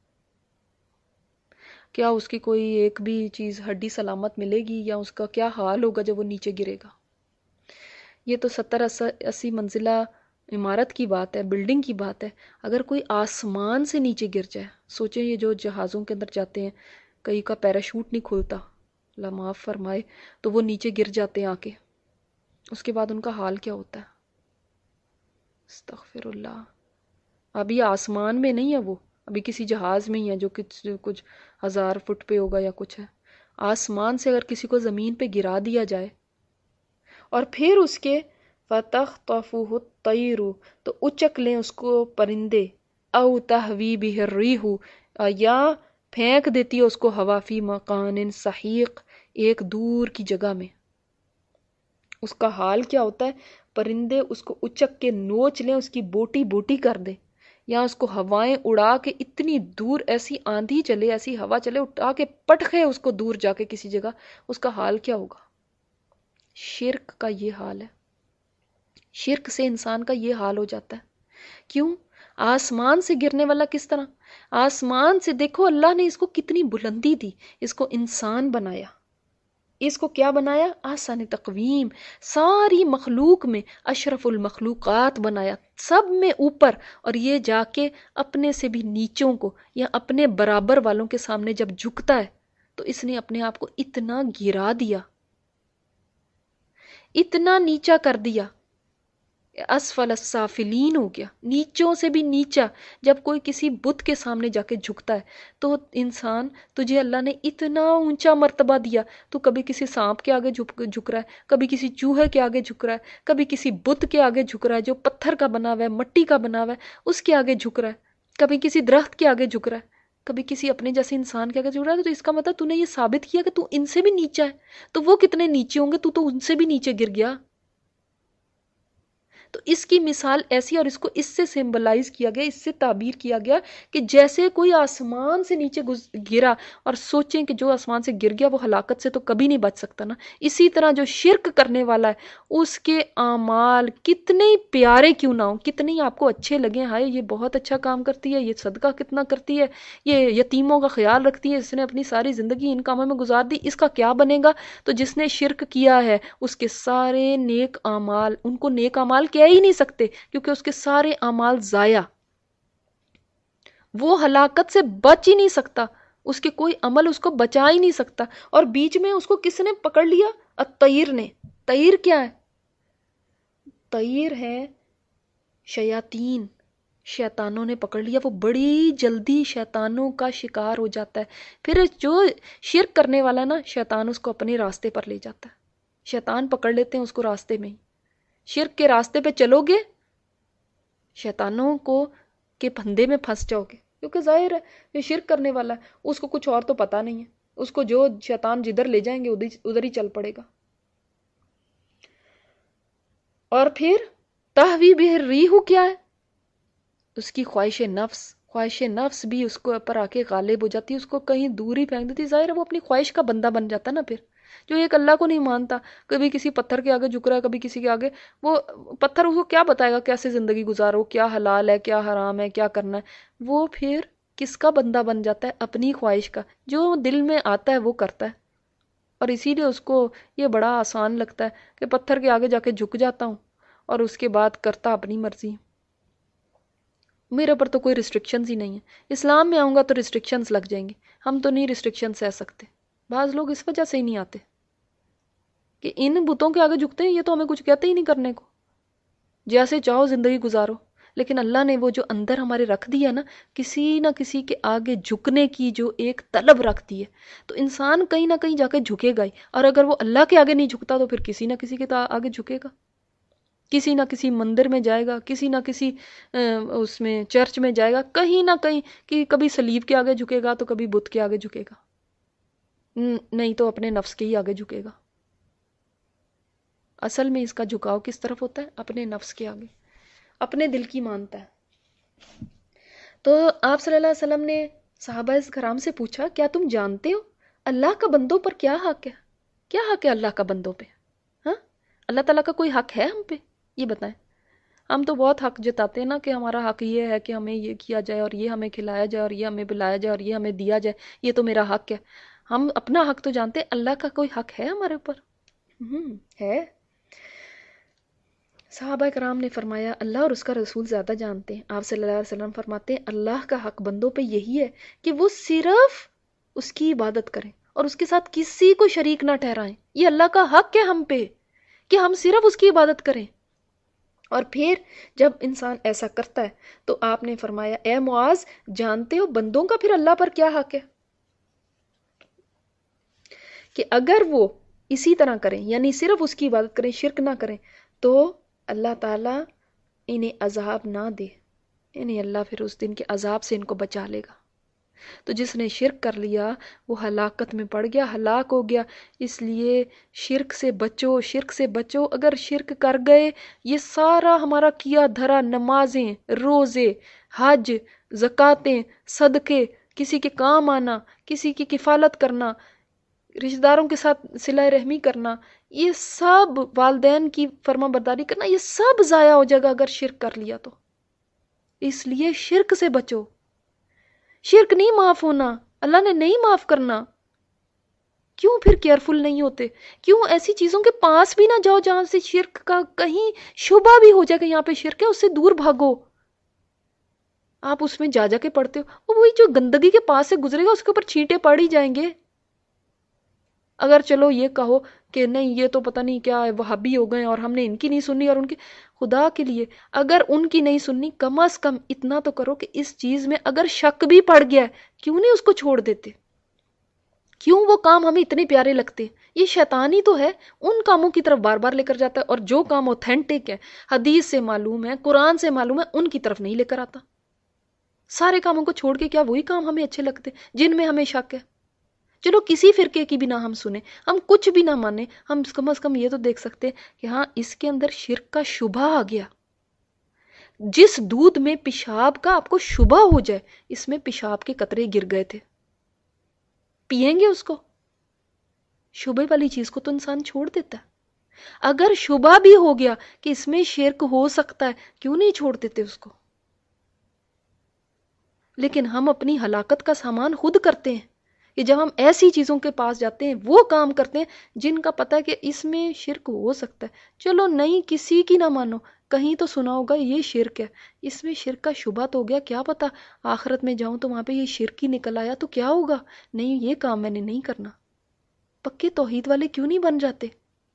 کیا اس کی کوئی ایک بھی چیز ہڈی سلامت ملے گی، یا اس کا کیا حال ہوگا جب وہ نیچے گرے گا؟ یہ تو 70-80 منزلہ عمارت کی بات ہے، بلڈنگ کی بات ہے. اگر کوئی آسمان سے نیچے گر جائے، سوچیں یہ جو جہازوں کے اندر جاتے ہیں، کئی کا پیراشوٹ نہیں کھلتا، اللہ معاف فرمائے، تو وہ نیچے گر جاتے ہیں آ کے، اس کے بعد ان کا حال کیا ہوتا ہے؟ استغفر اللہ. ابھی آسمان میں نہیں ہے وہ، ابھی کسی جہاز میں ہی ہے جو کچھ 1000 فٹ پہ ہوگا یا کچھ ہے. آسمان سے اگر کسی کو زمین پہ گرا دیا جائے اور پھر اس کے فَتَخْطَفُهُ الطَّيْرُ، تو اچک لیں اس کو پرندے، او تہوی بہ الریح، یا پھینک دیتی ہے اس کو ہوا، فی مکان سحیق، ایک دور کی جگہ میں۔ اس کا حال کیا ہوتا ہے؟ پرندے اس کو اچک کے نوچ لیں، اس کی بوٹی بوٹی کر دیں، یا اس کو ہوائیں اڑا کے اتنی دور، ایسی آندھی چلے، ایسی ہوا چلے، اٹھا کے پٹخے اس کو دور جا کے کسی جگہ، اس کا حال کیا ہوگا؟ شرک کا یہ حال ہے، شرک سے انسان کا یہ حال ہو جاتا ہے۔ کیوں؟ آسمان سے گرنے والا کس طرح؟ آسمان سے دیکھو اللہ نے اس کو کتنی بلندی دی، اس کو انسان بنایا، اس کو کیا بنایا؟ آسان تقویم، ساری مخلوق میں اشرف المخلوقات بنایا، سب میں اوپر، اور یہ جا کے اپنے سے بھی نیچوں کو یا اپنے برابر والوں کے سامنے جب جھکتا ہے تو اس نے اپنے آپ کو اتنا گرا دیا، اتنا نیچا کر دیا، اسفل السافلین ہو گیا، نیچوں سے بھی نیچا۔ جب کوئی کسی بت کے سامنے جا کے جھکتا ہے تو انسان، تجھے اللہ نے اتنا اونچا مرتبہ دیا، تو کبھی کسی سانپ کے آگے جھک رہا ہے، کبھی کسی چوہے کے آگے جھک رہا ہے، کبھی کسی بت کے آگے جھک رہا ہے جو پتھر کا بنا ہوا ہے، مٹی کا بنا ہوا ہے، اس کے آگے جھک رہا ہے، کبھی کسی درخت کے آگے جھک رہا ہے، کبھی کسی اپنے جیسے انسان کے آگے جھک رہا ہے۔ تو اس کا مطلب تو نے یہ ثابت کیا کہ تو ان سے بھی نیچا ہے، تو وہ کتنے نیچے ہوں گے، تو ان سے بھی نیچے گر گیا۔ تو اس کی مثال ایسی، اور اس کو اس سے سمبلائز کیا گیا، اس سے تعبیر کیا گیا کہ جیسے کوئی آسمان سے نیچے گرا، اور سوچیں کہ جو آسمان سے گر گیا وہ ہلاکت سے تو کبھی نہیں بچ سکتا نا، اسی طرح جو شرک کرنے والا ہے اس کے اعمال کتنے پیارے کیوں نہ ہوں، کتنے آپ کو اچھے لگیں، ہائے یہ بہت اچھا کام کرتی ہے، یہ صدقہ کتنا کرتی ہے، یہ یتیموں کا خیال رکھتی ہے، اس نے اپنی ساری زندگی ان کاموں میں گزار دی، اس کا کیا بنے گا؟ تو جس نے شرک کیا ہے اس کے سارے نیک اعمال، ان کو نیک اعمال کہہ ہی نہیں سکتے کیونکہ اس کے سارے اعمال ضائع، وہ ہلاکت سے بچ ہی نہیں سکتا، اس کے کوئی عمل اس کو بچا ہی نہیں سکتا۔ اور بیچ میں اس کو کس نے پکڑ لیا؟ الطیر نے۔ طیر کیا ہے؟ طیر ہے شیاطین، شیطانوں نے پکڑ لیا، وہ بڑی جلدی شیطانوں کا شکار ہو جاتا ہے۔ پھر جو شرک کرنے والا نا، شیطان اس کو اپنے راستے پر لے جاتا ہے، شیطان پکڑ لیتے ہیں اس کو راستے میں ہی۔ شرک کے راستے پہ چلو گے شیطانوں کو کے پھندے میں پھنس جاؤ گے، کیونکہ ظاہر ہے یہ شرک کرنے والا ہے، اس کو کچھ اور تو پتہ نہیں ہے، اس کو جو شیطان جدھر لے جائیں گے ادھر ہی چل پڑے گا۔ اور پھر تہوی بہ الریح کیا ہے؟ اس کی خواہش نفس، خواہش نفس بھی اس کو پر آ کے غالب ہو جاتی ہے، اس کو کہیں دور ہی پھینک دیتی ہے، ظاہر ہے وہ اپنی خواہش کا بندہ بن جاتا ہے نا۔ پھر جو ایک اللہ کو نہیں مانتا، کبھی کسی پتھر کے آگے جھک رہا ہے، کبھی کسی کے آگے، وہ پتھر اس کو کیا بتائے گا کیسے زندگی گزارو، کیا حلال ہے کیا حرام ہے کیا کرنا ہے؟ وہ پھر کس کا بندہ بن جاتا ہے؟ اپنی خواہش کا، جو دل میں آتا ہے وہ کرتا ہے۔ اور اسی لیے اس کو یہ بڑا آسان لگتا ہے کہ پتھر کے آگے جا کے جھک جاتا ہوں اور اس کے بعد کرتا اپنی مرضی، میرے اوپر تو کوئی ریسٹرکشنز ہی نہیں ہے۔ اسلام میں آؤں گا تو ریسٹرکشنز لگ جائیں گے، ہم تو نہیں ریسٹرکشن سہ سکتے۔ بعض لوگ اس وجہ سے ہی نہیں آتے کہ ان بتوں کے آگے جھکتے ہیں، یہ تو ہمیں کچھ کہتے ہی نہیں کرنے کو، جیسے چاہو زندگی گزارو۔ لیکن اللہ نے وہ جو اندر ہمارے رکھ دیا نا، کسی نہ کسی کے آگے جھکنے کی جو ایک طلب رکھتی ہے، تو انسان کہیں نہ کہیں جا کے جھکے گا ہی۔ اور اگر وہ اللہ کے آگے نہیں جھکتا تو پھر کسی نہ کسی کے آگے جھکے گا، کسی نہ کسی مندر میں جائے گا، کسی نہ کسی اس میں چرچ میں جائے گا، کہیں نہ کہیں، کہ کبھی صلیب کے آگے جھکے گا تو کبھی بت کے آگے جھکے گا، نہیں تو اپنے نفس کے ہی آگے جھکے گا۔ اصل میں اس کا جھکاؤ کس طرف ہوتا ہے؟ اپنے نفس کے آگے، اپنے دل کی مانتا ہے۔ تو آپ صلی اللہ علیہ وسلم نے صحابہ کرام سے پوچھا، کیا تم جانتے ہو اللہ کا بندوں پر کیا حق ہے؟ کیا حق ہے اللہ کا بندوں پہ؟ ہاں، اللہ تعالیٰ کا کوئی حق ہے ہم پہ؟ یہ بتائیں۔ ہم تو بہت حق جتاتے ہیں نا کہ ہمارا حق یہ ہے کہ ہمیں یہ کیا جائے، اور یہ ہمیں کھلایا جائے، اور یہ ہمیں بلایا جائے، اور یہ ہمیں دیا جائے، یہ تو میرا حق ہے۔ ہم اپنا حق تو جانتے ہیں، اللہ کا کوئی حق ہے ہمارے اوپر؟ ہے۔ صحابہ کرام نے فرمایا اللہ اور اس کا رسول زیادہ جانتے ہیں۔ آپ صلی اللہ علیہ وسلم فرماتے ہیں اللہ کا حق بندوں پہ یہی ہے کہ وہ صرف اس کی عبادت کریں اور اس کے ساتھ کسی کو شریک نہ ٹھہرائیں۔ یہ اللہ کا حق ہے ہم پہ کہ ہم صرف اس کی عبادت کریں۔ اور پھر جب انسان ایسا کرتا ہے تو آپ نے فرمایا اے معاذ، جانتے ہو بندوں کا پھر اللہ پر کیا حق ہے؟ کہ اگر وہ اسی طرح کریں، یعنی صرف اس کی عبادت کریں، شرک نہ کریں، تو اللہ تعالیٰ انہیں عذاب نہ دے، یعنی اللہ پھر اس دن کے عذاب سے ان کو بچا لے گا۔ تو جس نے شرک کر لیا وہ ہلاکت میں پڑ گیا، ہلاک ہو گیا۔ اس لیے شرک سے بچو، شرک سے بچو۔ اگر شرک کر گئے، یہ سارا ہمارا کیا دھرا، نمازیں، روزے، حج، زکاتیں، صدقے، کسی کے کام آنا، کسی کی کفالت کرنا، رشتہ داروں کے ساتھ صلہ رحمی کرنا، یہ سب، والدین کی فرما برداری کرنا، یہ سب ضائع ہو جائے گا اگر شرک کر لیا تو۔ اس لیے شرک سے بچو۔ شرک نہیں معاف ہونا، اللہ نے نہیں معاف کرنا۔ کیوں پھر کیئرفل نہیں ہوتے؟ کیوں ایسی چیزوں کے پاس بھی نہ جاؤ جہاں سے شرک کا کہیں شبہ بھی ہو جائے کہ یہاں پہ شرک ہے، اس سے دور بھاگو۔ آپ اس میں جا کے پڑھتے ہو، وہی جو گندگی کے پاس سے گزرے گا اس کے اوپر چھینٹے پڑ ہی جائیں گے۔ اگر چلو یہ کہو کہ نہیں یہ تو پتہ نہیں کیا ہے، وہابی ہو گئے اور ہم نے ان کی نہیں سنی اور ان کی، خدا کے لیے اگر ان کی نہیں سننی، کم از کم اتنا تو کرو کہ اس چیز میں اگر شک بھی پڑ گیا ہے، کیوں نہیں اس کو چھوڑ دیتے؟ کیوں وہ کام ہمیں اتنے پیارے لگتے؟ یہ شیطان ہی تو ہے، ان کاموں کی طرف بار بار لے کر جاتا ہے، اور جو کام اوتھینٹک ہے، حدیث سے معلوم ہے، قرآن سے معلوم ہے، ان کی طرف نہیں لے کر آتا۔ سارے کاموں کو چھوڑ کے کیا وہی کام ہمیں اچھے لگتے جن میں ہمیں شک ہے؟ چلو کسی فرقے کی بھی نہ ہم سنیں، ہم کچھ بھی نہ مانیں، ہم کم از کم یہ تو دیکھ سکتے کہ ہاں اس کے اندر شرک کا شبہ آ گیا۔ جس دودھ میں پیشاب کا آپ کو شبہ ہو جائے، اس میں پیشاب کے قطرے گر گئے تھے، پیئیں گے اس کو؟ شبہ والی چیز کو تو انسان چھوڑ دیتا ہے۔ اگر شبہ بھی ہو گیا کہ اس میں شرک ہو سکتا ہے، کیوں نہیں چھوڑ دیتے اس کو؟ لیکن ہم اپنی ہلاکت کا سامان خود کرتے ہیں کہ جب ہم ایسی چیزوں کے پاس جاتے ہیں، وہ کام کرتے ہیں جن کا پتہ ہے کہ اس میں شرک ہو سکتا ہے۔ چلو نہیں کسی کی نہ مانو، کہیں تو سنا ہوگا یہ شرک ہے، اس میں شرک کا شبہ تو ہو گیا، کیا پتا آخرت میں جاؤں تو وہاں پہ یہ شرک ہی نکل آیا تو کیا ہوگا؟ نہیں، یہ کام میں نے نہیں کرنا۔ پکے توحید والے کیوں نہیں بن جاتے؟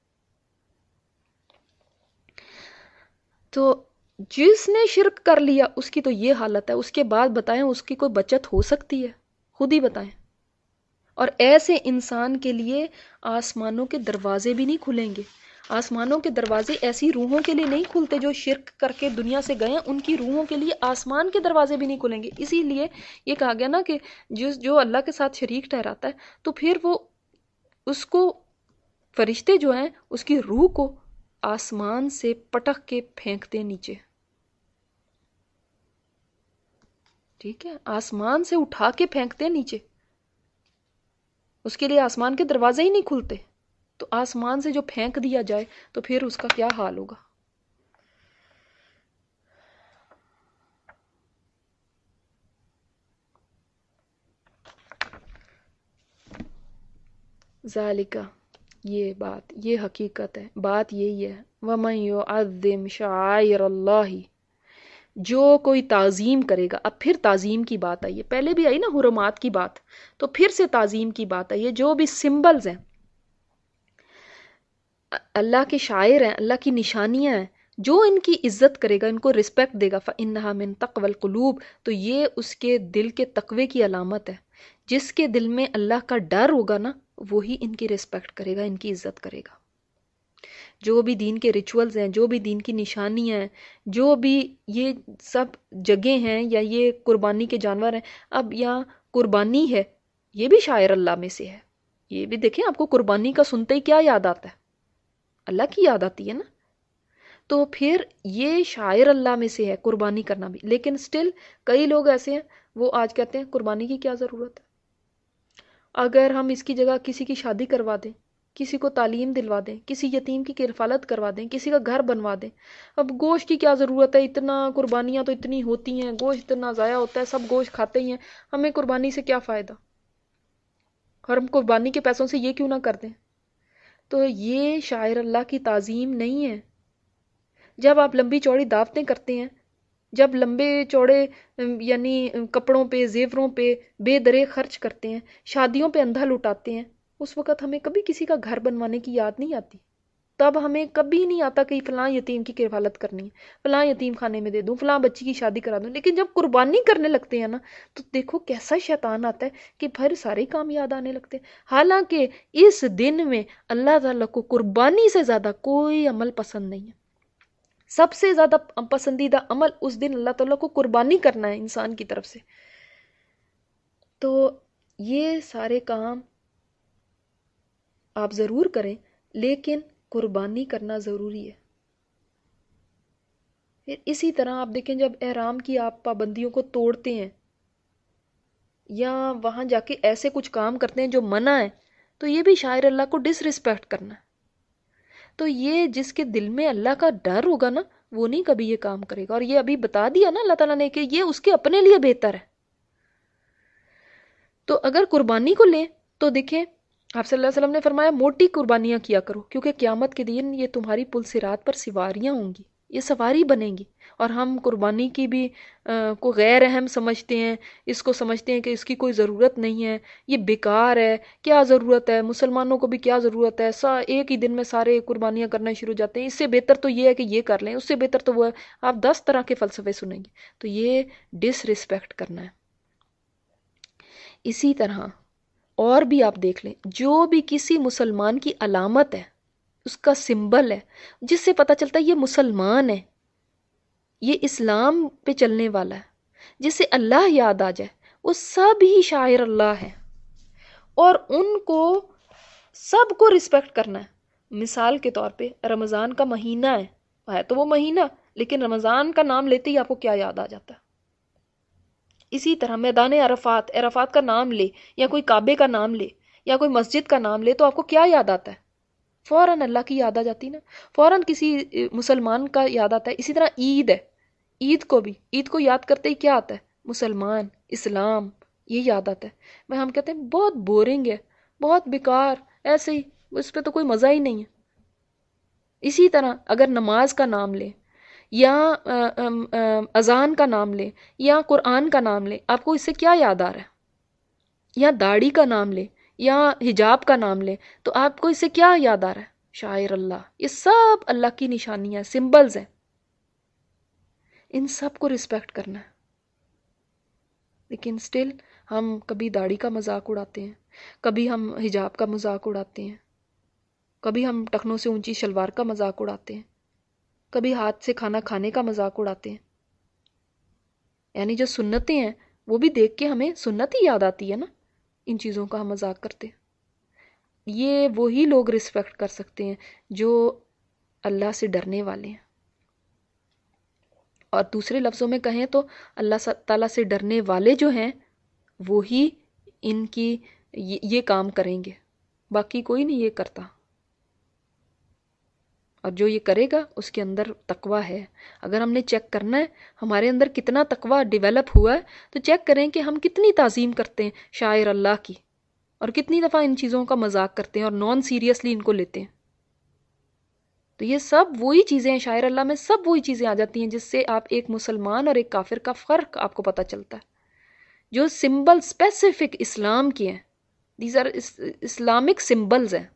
تو جس نے شرک کر لیا اس کی تو یہ حالت ہے، اس کے بعد بتائیں اس کی کوئی بچت ہو سکتی ہے؟ خود ہی بتائیں۔ اور ایسے انسان کے لیے آسمانوں کے دروازے بھی نہیں کھلیں گے۔ آسمانوں کے دروازے ایسی روحوں کے لیے نہیں کھلتے جو شرک کر کے دنیا سے گئے ہیں، ان کی روحوں کے لیے آسمان کے دروازے بھی نہیں کھلیں گے۔ اسی لیے یہ کہا گیا نا کہ جو اللہ کے ساتھ شریک ٹھہراتا ہے تو پھر وہ اس کو، فرشتے جو ہیں اس کی روح کو آسمان سے پٹک کے پھینکتے نیچے، ٹھیک ہے، آسمان سے اٹھا کے پھینکتے نیچے، اس کے لیے آسمان کے دروازے ہی نہیں کھلتے۔ تو آسمان سے جو پھینک دیا جائے تو پھر اس کا کیا حال ہوگا؟ ذالکہ، یہ بات، یہ حقیقت ہے، بات یہی ہے، وَمَن يُعَظِّمْ شَعَائِرَ اللَّهِ، جو کوئی تعظیم کرے گا۔ اب پھر تعظیم کی بات آئی ہے، پہلے بھی آئی نا حرمات کی بات، تو پھر سے تعظیم کی بات آئی ہے۔ جو بھی سمبلز ہیں، اللہ کے شاعر ہیں، اللہ کی نشانیاں ہیں، جو ان کی عزت کرے گا، ان کو رسپیکٹ دے گا، فَإِنَّهَا مِن تَقْوَى الْقُلُوبِ، تو یہ اس کے دل کے تقوی کی علامت ہے۔ جس کے دل میں اللہ کا ڈر ہوگا نا، وہی ان کی رسپیکٹ کرے گا، ان کی عزت کرے گا۔ جو بھی دین کے ریچولز ہیں، جو بھی دین کی نشانیاں ہیں، جو بھی یہ سب جگہیں ہیں، یا یہ قربانی کے جانور ہیں، اب یہاں قربانی ہے، یہ بھی شاعر اللہ میں سے ہے۔ یہ بھی دیکھیں، آپ کو قربانی کا سنتے ہی کیا یاد آتا ہے؟ اللہ کی یاد آتی ہے نا۔ تو پھر یہ شاعر اللہ میں سے ہے قربانی کرنا بھی، لیکن سٹل کئی لوگ ایسے ہیں وہ آج کہتے ہیں قربانی کی کیا ضرورت ہے؟ اگر ہم اس کی جگہ کسی کی شادی کروا دیں، کسی کو تعلیم دلوا دیں، کسی یتیم کی کفالت کروا دیں، کسی کا گھر بنوا دیں، اب گوشت کی کیا ضرورت ہے؟ اتنا قربانیاں تو اتنی ہوتی ہیں، گوشت اتنا ضائع ہوتا ہے، سب گوشت کھاتے ہی ہیں، ہمیں قربانی سے کیا فائدہ؟ اور ہم قربانی کے پیسوں سے یہ کیوں نہ کر دیں؟ تو یہ شاعر اللہ کی تعظیم نہیں ہے۔ جب آپ لمبی چوڑی دعوتیں کرتے ہیں، جب لمبے چوڑے یعنی کپڑوں پہ، زیوروں پہ بے درے خرچ کرتے ہیں، شادیوں پہ اندھا لٹاتے ہیں، اس وقت ہمیں کبھی کسی کا گھر بنوانے کی یاد نہیں آتی۔ تب ہمیں کبھی نہیں آتا کہ فلاں یتیم کی کفالت کرنی ہے، فلاں یتیم خانے میں دے دوں، فلاں بچی کی شادی کرا دوں۔ لیکن جب قربانی کرنے لگتے ہیں نا، تو دیکھو کیسا شیطان آتا ہے کہ پھر سارے کام یاد آنے لگتے ہیں۔ حالانکہ اس دن میں اللہ تعالیٰ کو قربانی سے زیادہ کوئی عمل پسند نہیں ہے۔ سب سے زیادہ پسندیدہ عمل اس دن اللہ تعالیٰ کو قربانی کرنا ہے انسان کی طرف سے. تو یہ سارے کام آپ ضرور کریں، لیکن قربانی کرنا ضروری ہے. پھر اسی طرح آپ دیکھیں جب احرام کی آپ پابندیوں کو توڑتے ہیں یا وہاں جا کے ایسے کچھ کام کرتے ہیں جو منع ہے، تو یہ بھی شاعر اللہ کو ڈس رسپیکٹ کرنا ہے. تو یہ جس کے دل میں اللہ کا ڈر ہوگا نا، وہ نہیں کبھی یہ کام کرے گا. اور یہ ابھی بتا دیا نا اللہ تعالیٰ نے کہ یہ اس کے اپنے لیے بہتر ہے. تو اگر قربانی کو لیں تو دیکھیں آپ صلی اللہ علیہ وسلم نے فرمایا موٹی قربانیاں کیا کرو، کیونکہ قیامت کے دن یہ تمہاری پل صراط پر سواریاں ہوں گی، یہ سواری بنیں گی. اور ہم قربانی کی بھی کو غیر اہم سمجھتے ہیں، اس کو سمجھتے ہیں کہ اس کی کوئی ضرورت نہیں ہے، یہ بیکار ہے، کیا ضرورت ہے، مسلمانوں کو بھی کیا ضرورت ہے، ایک ہی دن میں سارے قربانیاں کرنا شروع ہو جاتے ہیں، اس سے بہتر تو یہ ہے کہ یہ کر لیں، اس سے بہتر تو وہ ہے. آپ 10 طرح کے فلسفے سنیں گے. تو یہ ڈس رسپیکٹ کرنا ہے. اسی طرح اور بھی آپ دیکھ لیں، جو بھی کسی مسلمان کی علامت ہے، اس کا سمبل ہے، جس سے پتہ چلتا ہے یہ مسلمان ہے، یہ اسلام پہ چلنے والا ہے، جس سے اللہ یاد آ جائے، وہ سب ہی شاعر اللہ ہے. اور ان کو سب کو رسپیکٹ کرنا ہے. مثال کے طور پہ رمضان کا مہینہ ہے تو وہ مہینہ، لیکن رمضان کا نام لیتے ہی آپ کو کیا یاد آ جاتا ہے. اسی طرح میدان عرفات کا نام لے، یا کوئی کعبے کا نام لے، یا کوئی مسجد کا نام لے، تو آپ کو کیا یاد آتا ہے؟ فوراً اللہ کی یاد آ جاتی نا، فوراً کسی مسلمان کا یاد آتا ہے. اسی طرح عید ہے، عید کو یاد کرتے ہی کیا آتا ہے؟ مسلمان، اسلام، یہ یاد آتا ہے. میں ہم کہتے ہیں بہت بورنگ ہے، بہت بیکار، ایسے ہی، اس پہ تو کوئی مزہ ہی نہیں ہے. اسی طرح اگر نماز کا نام لے، یا اذان کا نام لے، یا قرآن کا نام لے، آپ کو اس سے کیا یاد آ رہا ہے؟ یا داڑھی کا نام لے، یا حجاب کا نام لے، تو آپ کو اس سے کیا یاد آ رہا ہے؟ شاعر اللہ. یہ سب اللہ کی نشانیاں، سمبلز ہیں. ان سب کو رسپیکٹ کرنا ہے. لیکن سٹل ہم کبھی داڑھی کا مذاق اڑاتے ہیں، کبھی ہم حجاب کا مذاق اڑاتے ہیں، کبھی ہم ٹخنوں سے اونچی شلوار کا مذاق اڑاتے ہیں، کبھی ہاتھ سے کھانا کھانے کا مذاق اڑاتے ہیں. یعنی جو سنتیں ہیں وہ بھی دیکھ کے ہمیں سنت ہی یاد آتی ہے نا، ان چیزوں کا ہم مذاق کرتے ہیں. یہ وہی لوگ رسپیکٹ کر سکتے ہیں جو اللہ سے ڈرنے والے ہیں. اور دوسرے لفظوں میں کہیں تو اللہ تعالیٰ سے ڈرنے والے جو ہیں وہی ان کی یہ کام کریں گے، باقی کوئی نہیں یہ کرتا. اور جو یہ کرے گا اس کے اندر تقویٰ ہے. اگر ہم نے چیک کرنا ہے ہمارے اندر کتنا تقویٰ ڈیولپ ہوا ہے، تو چیک کریں کہ ہم کتنی تعظیم کرتے ہیں شاعر اللہ کی، اور کتنی دفعہ ان چیزوں کا مذاق کرتے ہیں اور نان سیریسلی ان کو لیتے ہیں. تو یہ سب وہی چیزیں ہیں، شاعر اللہ میں سب وہی چیزیں آ جاتی ہیں جس سے آپ ایک مسلمان اور ایک کافر کا فرق آپ کو پتہ چلتا ہے. جو سمبل اسپیسیفک اسلام کے ہیں، دیز آر اسلامک سمبلز ہیں.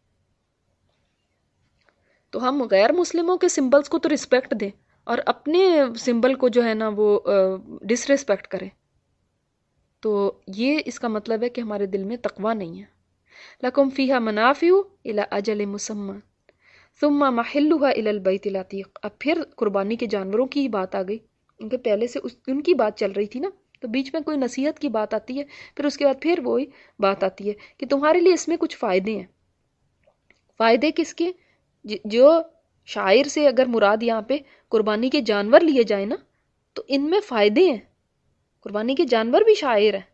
تو ہم غیر مسلموں کے سمبلز کو تو رسپیکٹ دیں، اور اپنے سمبل کو جو ہے نا وہ ڈس رسپیکٹ کریں. تو یہ اس کا مطلب ہے کہ ہمارے دل میں تقویٰ نہیں ہے. لَكُمْ فِيهَا مَنَافِعُ إِلَىٰ أَجَلٍ مُّسَمًّى ثُمَّ مَحِلُّهَا إِلَى الْبَيْتِ الْعَتِيقِ. اب پھر قربانی کے جانوروں کی بات آ گئی، ان کے پہلے سے ان کی بات چل رہی تھی نا، تو بیچ میں کوئی نصیحت کی بات آتی ہے، پھر اس کے بعد پھر وہی بات آتی ہے کہ تمہارے لیے اس میں کچھ فائدے ہیں. فائدے کس کے؟ جو شاعر سے اگر مراد یہاں پہ قربانی کے جانور لیے جائیں نا، تو ان میں فائدے ہیں. قربانی کے جانور بھی شاعر ہیں،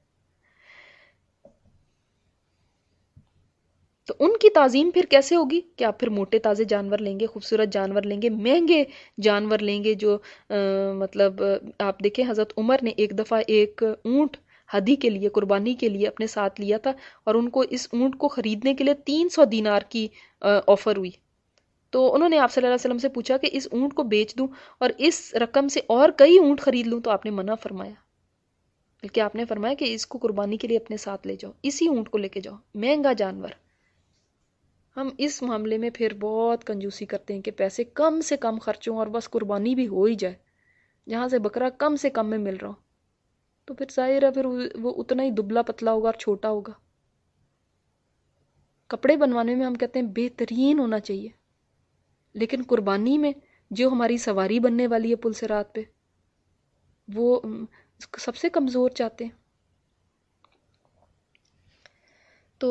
تو ان کی تعظیم پھر کیسے ہوگی کہ آپ پھر موٹے تازے جانور لیں گے، خوبصورت جانور لیں گے، مہنگے جانور لیں گے. جو مطلب آپ دیکھیں حضرت عمر نے ایک دفعہ ایک اونٹ ہدی کے لیے، قربانی کے لیے اپنے ساتھ لیا تھا، اور ان کو اس اونٹ کو خریدنے کے لیے 300 دینار کی آفر ہوئی. تو انہوں نے آپ صلی اللہ علیہ وسلم سے پوچھا کہ اس اونٹ کو بیچ دوں اور اس رقم سے اور کئی اونٹ خرید لوں، تو آپ نے منع فرمایا. بلکہ آپ نے فرمایا کہ اس کو قربانی کے لیے اپنے ساتھ لے جاؤ، اسی اونٹ کو لے کے جاؤ، مہنگا جانور. ہم اس معاملے میں پھر بہت کنجوسی کرتے ہیں کہ پیسے کم سے کم خرچ ہوں اور بس قربانی بھی ہو ہی جائے، جہاں سے بکرا کم سے کم میں مل رہا ہو. تو پھر ظاہر ہے پھر وہ اتنا ہی دبلا پتلا ہوگا اور چھوٹا ہوگا. کپڑے بنوانے میں ہم کہتے ہیں بہترین ہونا چاہیے، لیکن قربانی میں جو ہماری سواری بننے والی ہے پل صراط پہ، وہ سب سے کمزور چاہتے ہیں. تو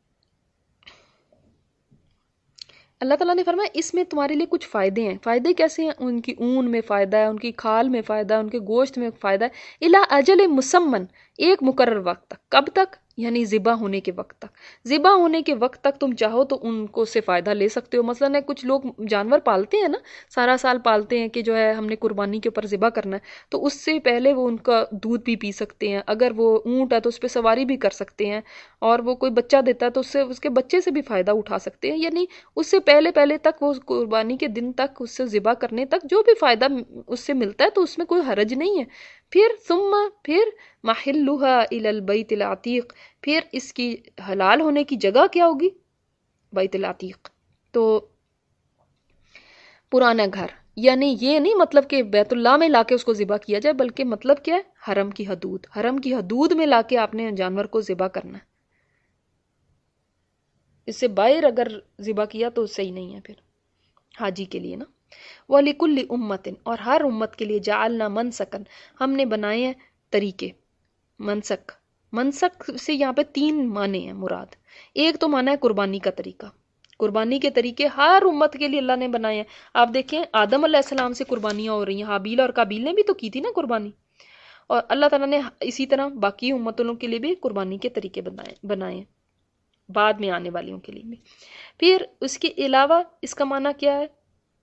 اللہ تعالیٰ نے فرمایا اس میں تمہارے لیے کچھ فائدے ہیں. فائدے کیسے ہیں؟ ان کی اون میں فائدہ ہے، ان کی کھال میں فائدہ ہے، ان کے گوشت میں فائدہ ہے. الا اجل مسمن، ایک مقرر وقت تک. کب تک؟ یعنی ذبح ہونے کے وقت تک. ذبح ہونے کے وقت تک تم چاہو تو ان کو سے فائدہ لے سکتے ہو. مثلاً کچھ لوگ جانور پالتے ہیں نا، سارا سال پالتے ہیں کہ جو ہے ہم نے قربانی کے اوپر ذبح کرنا ہے، تو اس سے پہلے وہ ان کا دودھ بھی پی سکتے ہیں. اگر وہ اونٹ ہے تو اس پہ سواری بھی کر سکتے ہیں، اور وہ کوئی بچہ دیتا ہے تو اس سے اس کے بچے سے بھی فائدہ اٹھا سکتے ہیں. یعنی اس سے پہلے تک، وہ قربانی کے دن تک، اس سے ذبح کرنے تک جو بھی فائدہ اس سے ملتا ہے تو اس میں کوئی حرج نہیں ہے. پھر محلھا الی البیت العتیق، پھر اس کی حلال ہونے کی جگہ کیا ہوگی؟ بیت العتیق، تو پرانا گھر. یعنی یہ نہیں مطلب کہ بیت اللہ میں لا کے اس کو ذبح کیا جائے، بلکہ مطلب کیا ہے؟ حرم کی حدود. حرم کی حدود میں لا کے آپ نے جانور کو ذبح کرنا ہے. اس سے باہر اگر ذبح کیا تو صحیح نہیں ہے. پھر حاجی کے لیے نا، وَلِكُلِّ أُمَّةٍ، اور ہر امت کے لیے جعلنا منسکن، ہم نے بنائے ہیں طریقے. منسک سے یہاں پہ 3 معنی ہیں مراد. ایک تو معنی ہے قربانی کا طریقہ. قربانی کے طریقے ہر امت کے لیے اللہ نے بنائے ہیں. آپ دیکھیں آدم علیہ السلام سے قربانیاں ہو رہی ہیں، حابیل اور قابیل نے بھی تو کی تھی نا قربانی. اور اللہ تعالیٰ نے اسی طرح باقی امتوں کے لیے بھی قربانی کے طریقے بنائے ہیں، بعد میں آنے والیوں کے لیے بھی. پھر اس کے علاوہ اس کا معنی کیا ہے؟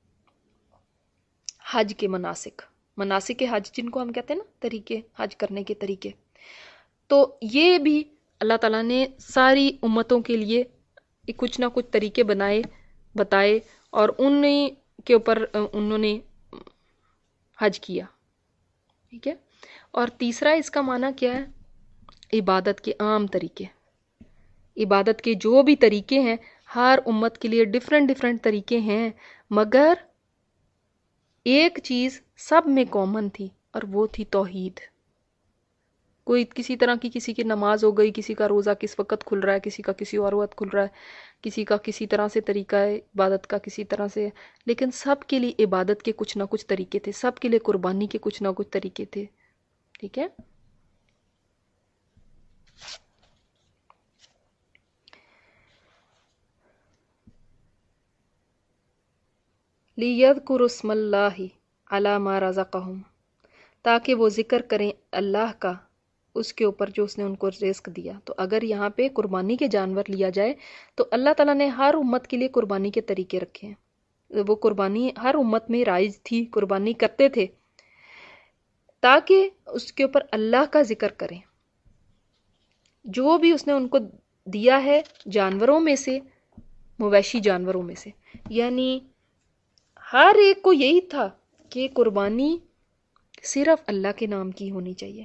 حج کے مناسک حج، جن کو ہم کہتے ہیں نا طریقے، حج کرنے کے طریقے. تو یہ بھی اللہ تعالیٰ نے ساری امتوں کے لیے کچھ نہ کچھ طریقے بتائے، اور انہیں کے اوپر انہوں نے حج کیا. ٹھیک ہے. اور تیسرا اس کا معنی کیا ہے؟ عبادت کے عام طریقے. عبادت کے جو بھی طریقے ہیں ہر امت کے لیے ڈیفرنٹ طریقے ہیں، مگر ایک چیز سب میں کامن تھی، اور وہ تھی توحید. کوئی کسی طرح کی، کسی کی نماز ہو گئی، کسی کا روزہ کس وقت کھل رہا ہے، کسی کا کسی اور وقت کھل رہا ہے، کسی کا کسی طرح سے طریقہ ہے عبادت کا کسی طرح سے، لیکن سب کے لیے عبادت کے کچھ نہ کچھ طریقے تھے، سب کے لیے قربانی کے کچھ نہ کچھ طریقے تھے. ٹھیک ہے. لِيَذْكُرُوا اسْمَ اللَّهِ عَلَى مَا رَزَقَهُمْ، تاکہ وہ ذکر کریں اللہ کا اس کے اوپر جو اس نے ان کو رزق دیا. تو اگر یہاں پہ قربانی کے جانور لیا جائے تو اللہ تعالیٰ نے ہر امت کے لیے قربانی کے طریقے رکھے ہیں. وہ قربانی ہر امت میں رائج تھی، قربانی کرتے تھے، تاکہ اس کے اوپر اللہ کا ذکر کریں. جو بھی اس نے ان کو دیا ہے جانوروں میں سے، مویشی جانوروں میں سے، یعنی ہر ایک کو یہی تھا کہ قربانی صرف اللہ کے نام کی ہونی چاہیے.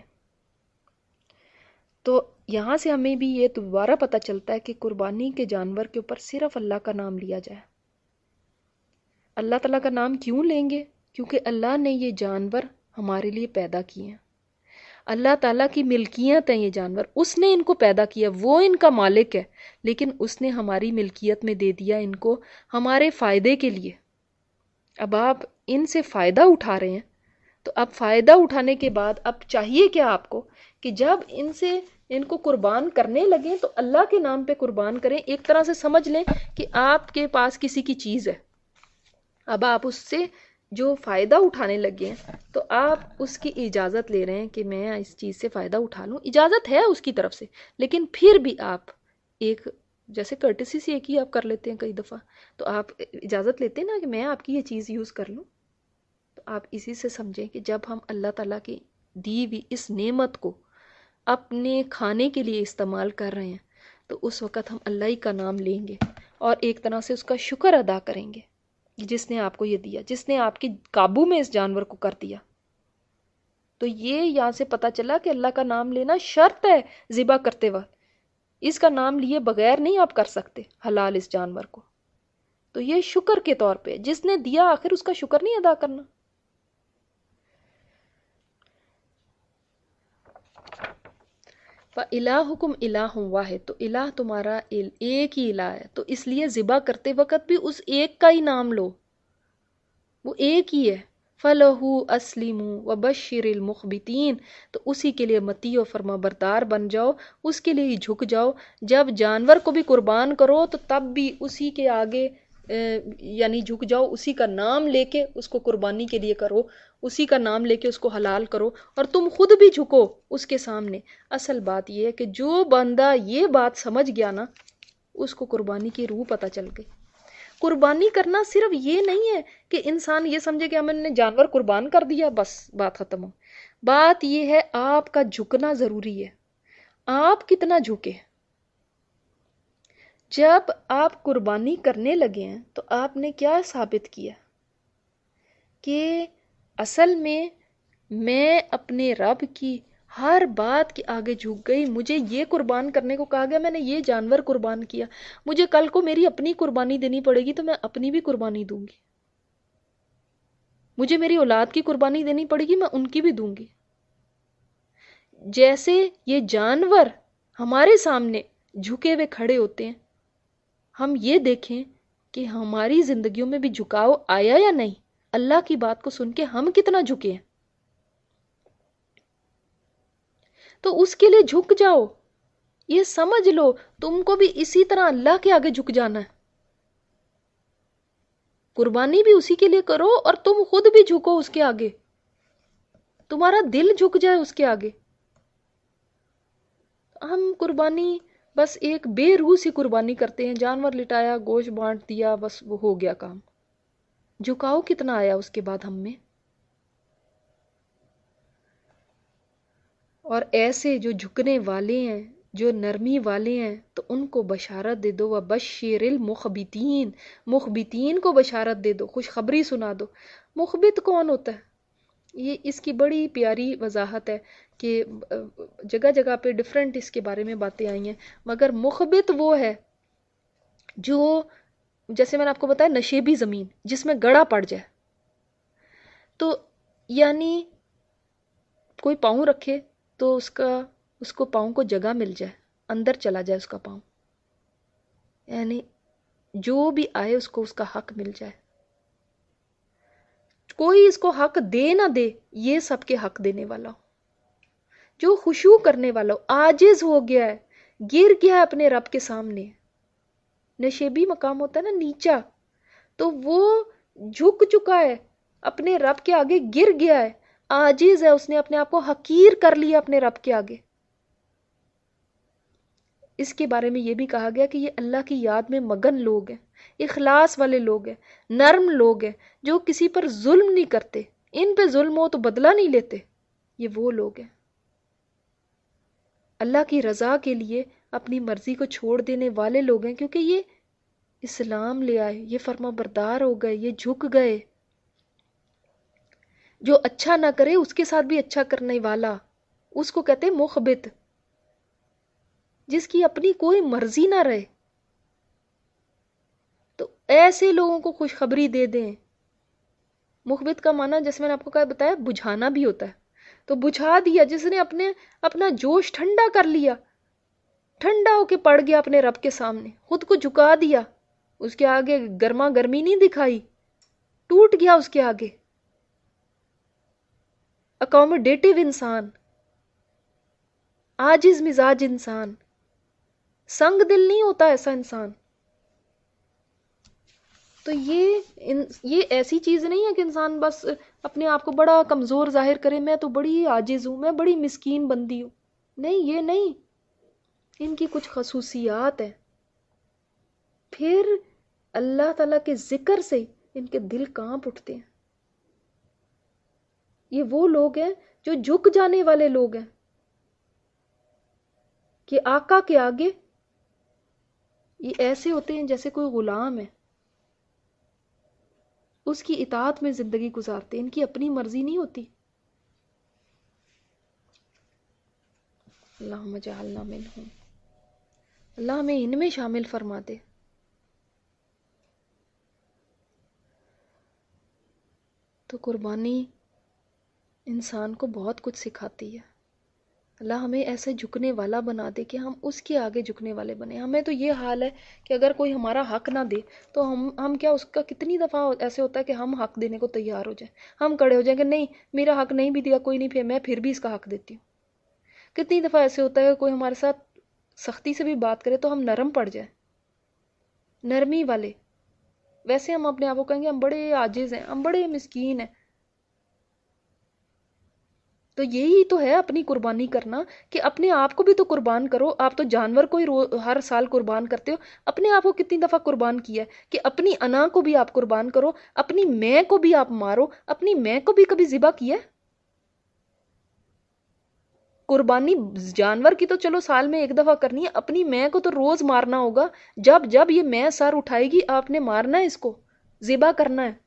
تو یہاں سے ہمیں بھی یہ دوبارہ پتہ چلتا ہے کہ قربانی کے جانور کے اوپر صرف اللہ کا نام لیا جائے. اللہ تعالیٰ کا نام کیوں لیں گے؟ کیونکہ اللہ نے یہ جانور ہمارے لیے پیدا کیے ہیں. اللہ تعالیٰ کی ملکیت ہیں یہ جانور، اس نے ان کو پیدا کیا، وہ ان کا مالک ہے، لیکن اس نے ہماری ملکیت میں دے دیا ان کو ہمارے فائدے کے لیے. اب آپ ان سے فائدہ اٹھا رہے ہیں، تو اب فائدہ اٹھانے کے بعد اب چاہیے کیا آپ کو کہ جب ان کو قربان کرنے لگیں تو اللہ کے نام پہ قربان کریں. ایک طرح سے سمجھ لیں کہ آپ کے پاس کسی کی چیز ہے، اب آپ اس سے جو فائدہ اٹھانے لگے ہیں تو آپ اس کی اجازت لے رہے ہیں کہ میں اس چیز سے فائدہ اٹھا لوں. اجازت ہے اس کی طرف سے، لیکن پھر بھی آپ ایک جیسے کرٹسی سے ایک ہی آپ کر لیتے ہیں کئی دفعہ، تو آپ اجازت لیتے ہیں نا کہ میں آپ کی یہ چیز یوز کر لوں. تو آپ اسی سے سمجھیں کہ جب ہم اللہ تعالیٰ کی دی ہوئی اس نعمت کو اپنے کھانے کے لیے استعمال کر رہے ہیں تو اس وقت ہم اللہ ہی کا نام لیں گے اور ایک طرح سے اس کا شکر ادا کریں گے جس نے آپ کو یہ دیا، جس نے آپ کے قابو میں اس جانور کو کر دیا. تو یہ یہاں سے پتہ چلا کہ اللہ کا نام لینا شرط ہے ذبح کرتے وقت. اس کا نام لیے بغیر نہیں آپ کر سکتے حلال اس جانور کو. تو یہ شکر کے طور پہ جس نے دیا آخر اس کا شکر نہیں ادا کرنا. فَإِلَٰهُكُمْ إِلَٰهٌ وَاحِدٌ، تو الہ تمہارا ایک ہی الہ ہے، تو اس لیے ذبح کرتے وقت بھی اس ایک کا ہی نام لو. وہ ایک ہی ہے. فَلَهُ أَسْلِمُوا وَبَشِّرِ الْمُخْبِتِينَ، تو اسی کے لیے مطیع و فرما بردار بن جاؤ، اس کے لیے ہی جھک جاؤ. جب جانور کو بھی قربان کرو تو تب بھی اسی کے آگے یعنی جھک جاؤ، اسی کا نام لے کے اس کو قربانی کے لیے کرو، اسی کا نام لے کے اس کو حلال کرو، اور تم خود بھی جھکو اس کے سامنے. اصل بات یہ ہے کہ جو بندہ یہ بات سمجھ گیا نا، اس کو قربانی کی روح پتہ چل گئی. قربانی کرنا صرف یہ نہیں ہے کہ انسان یہ سمجھے کہ ہم نے جانور قربان کر دیا بس بات ختم ہو. بات یہ ہے آپ کا جھکنا ضروری ہے. آپ کتنا جھکے. جب آپ قربانی کرنے لگے ہیں تو آپ نے کیا ثابت کیا کہ اصل میں اپنے رب کی ہر بات کے آگے جھک گئی. مجھے یہ قربان کرنے کو کہا گیا، میں نے یہ جانور قربان کیا. مجھے کل کو میری اپنی قربانی دینی پڑے گی تو میں اپنی بھی قربانی دوں گی. مجھے میری اولاد کی قربانی دینی پڑے گی، میں ان کی بھی دوں گی. جیسے یہ جانور ہمارے سامنے جھکے ہوئے کھڑے ہوتے ہیں، ہم یہ دیکھیں کہ ہماری زندگیوں میں بھی جھکاؤ آیا یا نہیں. اللہ کی بات کو سن کے ہم کتنا جھکے ہیں. تو اس کے لیے جھک جاؤ. یہ سمجھ لو تم کو بھی اسی طرح اللہ کے آگے جھک جانا ہے. قربانی بھی اسی کے لیے کرو اور تم خود بھی جھکو اس کے آگے. تمہارا دل جھک جائے اس کے آگے. ہم قربانی بس ایک بے روح سی قربانی کرتے ہیں، جانور لٹایا، گوشت بانٹ دیا، بس وہ ہو گیا کام. جھکاؤ کتنا آیا اس کے بعد ہم میں. اور ایسے جو جھکنے والے ہیں، جو نرمی والے ہیں، تو ان کو بشارت دے دو. وَبَشِّرِ الْمُخْبِتِينَ، مخبتین کو بشارت دے دو، خوشخبری سنا دو. مخبت کون ہوتا ہے؟ یہ اس کی بڑی پیاری وضاحت ہے کہ جگہ جگہ پہ ڈیفرنٹ اس کے بارے میں باتیں آئی ہیں، مگر مخبت وہ ہے جو، جیسے میں نے آپ کو بتایا، نشیبی زمین جس میں گڑا پڑ جائے. تو یعنی کوئی پاؤں رکھے تو اس کو پاؤں کو جگہ مل جائے، اندر چلا جائے اس کا پاؤں، یعنی جو بھی آئے اس کو اس کا حق مل جائے. کوئی اس کو حق دے نہ دے، یہ سب کے حق دینے والا ہو. جو خشوع کرنے والا ہو، عاجز ہو گیا ہے، گر گیا ہے اپنے رب کے سامنے. نشیبی مقام ہوتا ہے نا نیچا، تو وہ جھک چکا ہے اپنے رب کے آگے، گر گیا ہے، عاجز ہے، اس نے اپنے آپ کو حقیر کر لیا اپنے رب کے آگے. اس کے بارے میں یہ بھی کہا گیا کہ یہ اللہ کی یاد میں مگن لوگ ہیں، اخلاص والے لوگ ہیں، نرم لوگ ہیں، جو کسی پر ظلم نہیں کرتے. ان پہ ظلم ہو تو بدلہ نہیں لیتے. یہ وہ لوگ ہیں اللہ کی رضا کے لیے اپنی مرضی کو چھوڑ دینے والے لوگ ہیں، کیونکہ یہ اسلام لے آئے، یہ فرما بردار ہو گئے، یہ جھک گئے. جو اچھا نہ کرے اس کے ساتھ بھی اچھا کرنے والا، اس کو کہتے ہیں مخبت. جس کی اپنی کوئی مرضی نہ رہے، تو ایسے لوگوں کو خوشخبری دے دیں. مخبت کا معنی جیسے میں نے آپ کو بتایا بجھانا بھی ہوتا ہے. تو بجھا دیا، جس نے اپنا جوش ٹھنڈا کر لیا، ٹھنڈا ہو کے پڑ گیا اپنے رب کے سامنے، خود کو جھکا دیا، اس کے آگے گرما گرمی نہیں دکھائی، ٹوٹ گیا اس کے آگے. اکوموڈیٹو انسان، عاجز مزاج انسان، سنگ دل نہیں ہوتا ایسا انسان. تو یہ ایسی چیز نہیں ہے کہ انسان بس اپنے آپ کو بڑا کمزور ظاہر کرے، میں تو بڑی عاجز ہوں، میں بڑی مسکین بندی ہوں. نہیں، یہ نہیں. ان کی کچھ خصوصیات ہیں، پھر اللہ تعالیٰ کے ذکر سے ان کے دل کانپ اٹھتے ہیں. یہ وہ لوگ ہیں جو جھک جانے والے لوگ ہیں کہ آقا کے آگے یہ ایسے ہوتے ہیں جیسے کوئی غلام ہے، اس کی اطاعت میں زندگی گزارتے ہیں، ان کی اپنی مرضی نہیں ہوتی. اللہم اجعلنا منہم. اللہ ہمیں ان میں شامل فرما دے. تو قربانی انسان کو بہت کچھ سکھاتی ہے. اللہ ہمیں ایسے جھکنے والا بنا دے کہ ہم اس کے آگے جھکنے والے بنے. ہمیں تو یہ حال ہے کہ اگر کوئی ہمارا حق نہ دے تو ہم کیا، اس کا کتنی دفعہ ایسے ہوتا ہے کہ ہم حق دینے کو تیار ہو جائیں، ہم کڑے ہو جائیں کہ نہیں میرا حق نہیں بھی دیا کوئی نہیں، پھر میں پھر بھی اس کا حق دیتی ہوں. کتنی دفعہ ایسے ہوتا ہے کہ کوئی ہمارے ساتھ سختی سے بھی بات کرے تو ہم نرم پڑ جائیں، نرمی والے. ویسے ہم اپنے آپ کو کہیں گے ہم بڑے عاجز ہیں، ہم بڑے مسکین ہیں. تو یہی تو ہے اپنی قربانی کرنا، کہ اپنے آپ کو بھی تو قربان کرو. آپ تو جانور کو ہی ہر سال قربان کرتے ہو، اپنے آپ کو کتنی دفعہ قربان کیا ہے کہ اپنی انا کو بھی آپ قربان کرو، اپنی میں کو بھی آپ مارو. اپنی میں کو بھی کبھی ذبح کیا ہے؟ قربانی جانور کی تو چلو سال میں ایک دفعہ کرنی ہے، اپنی میں کو تو روز مارنا ہوگا. جب جب یہ میں سر اٹھائے گی آپ نے مارنا ہے، اس کو ذبح کرنا ہے.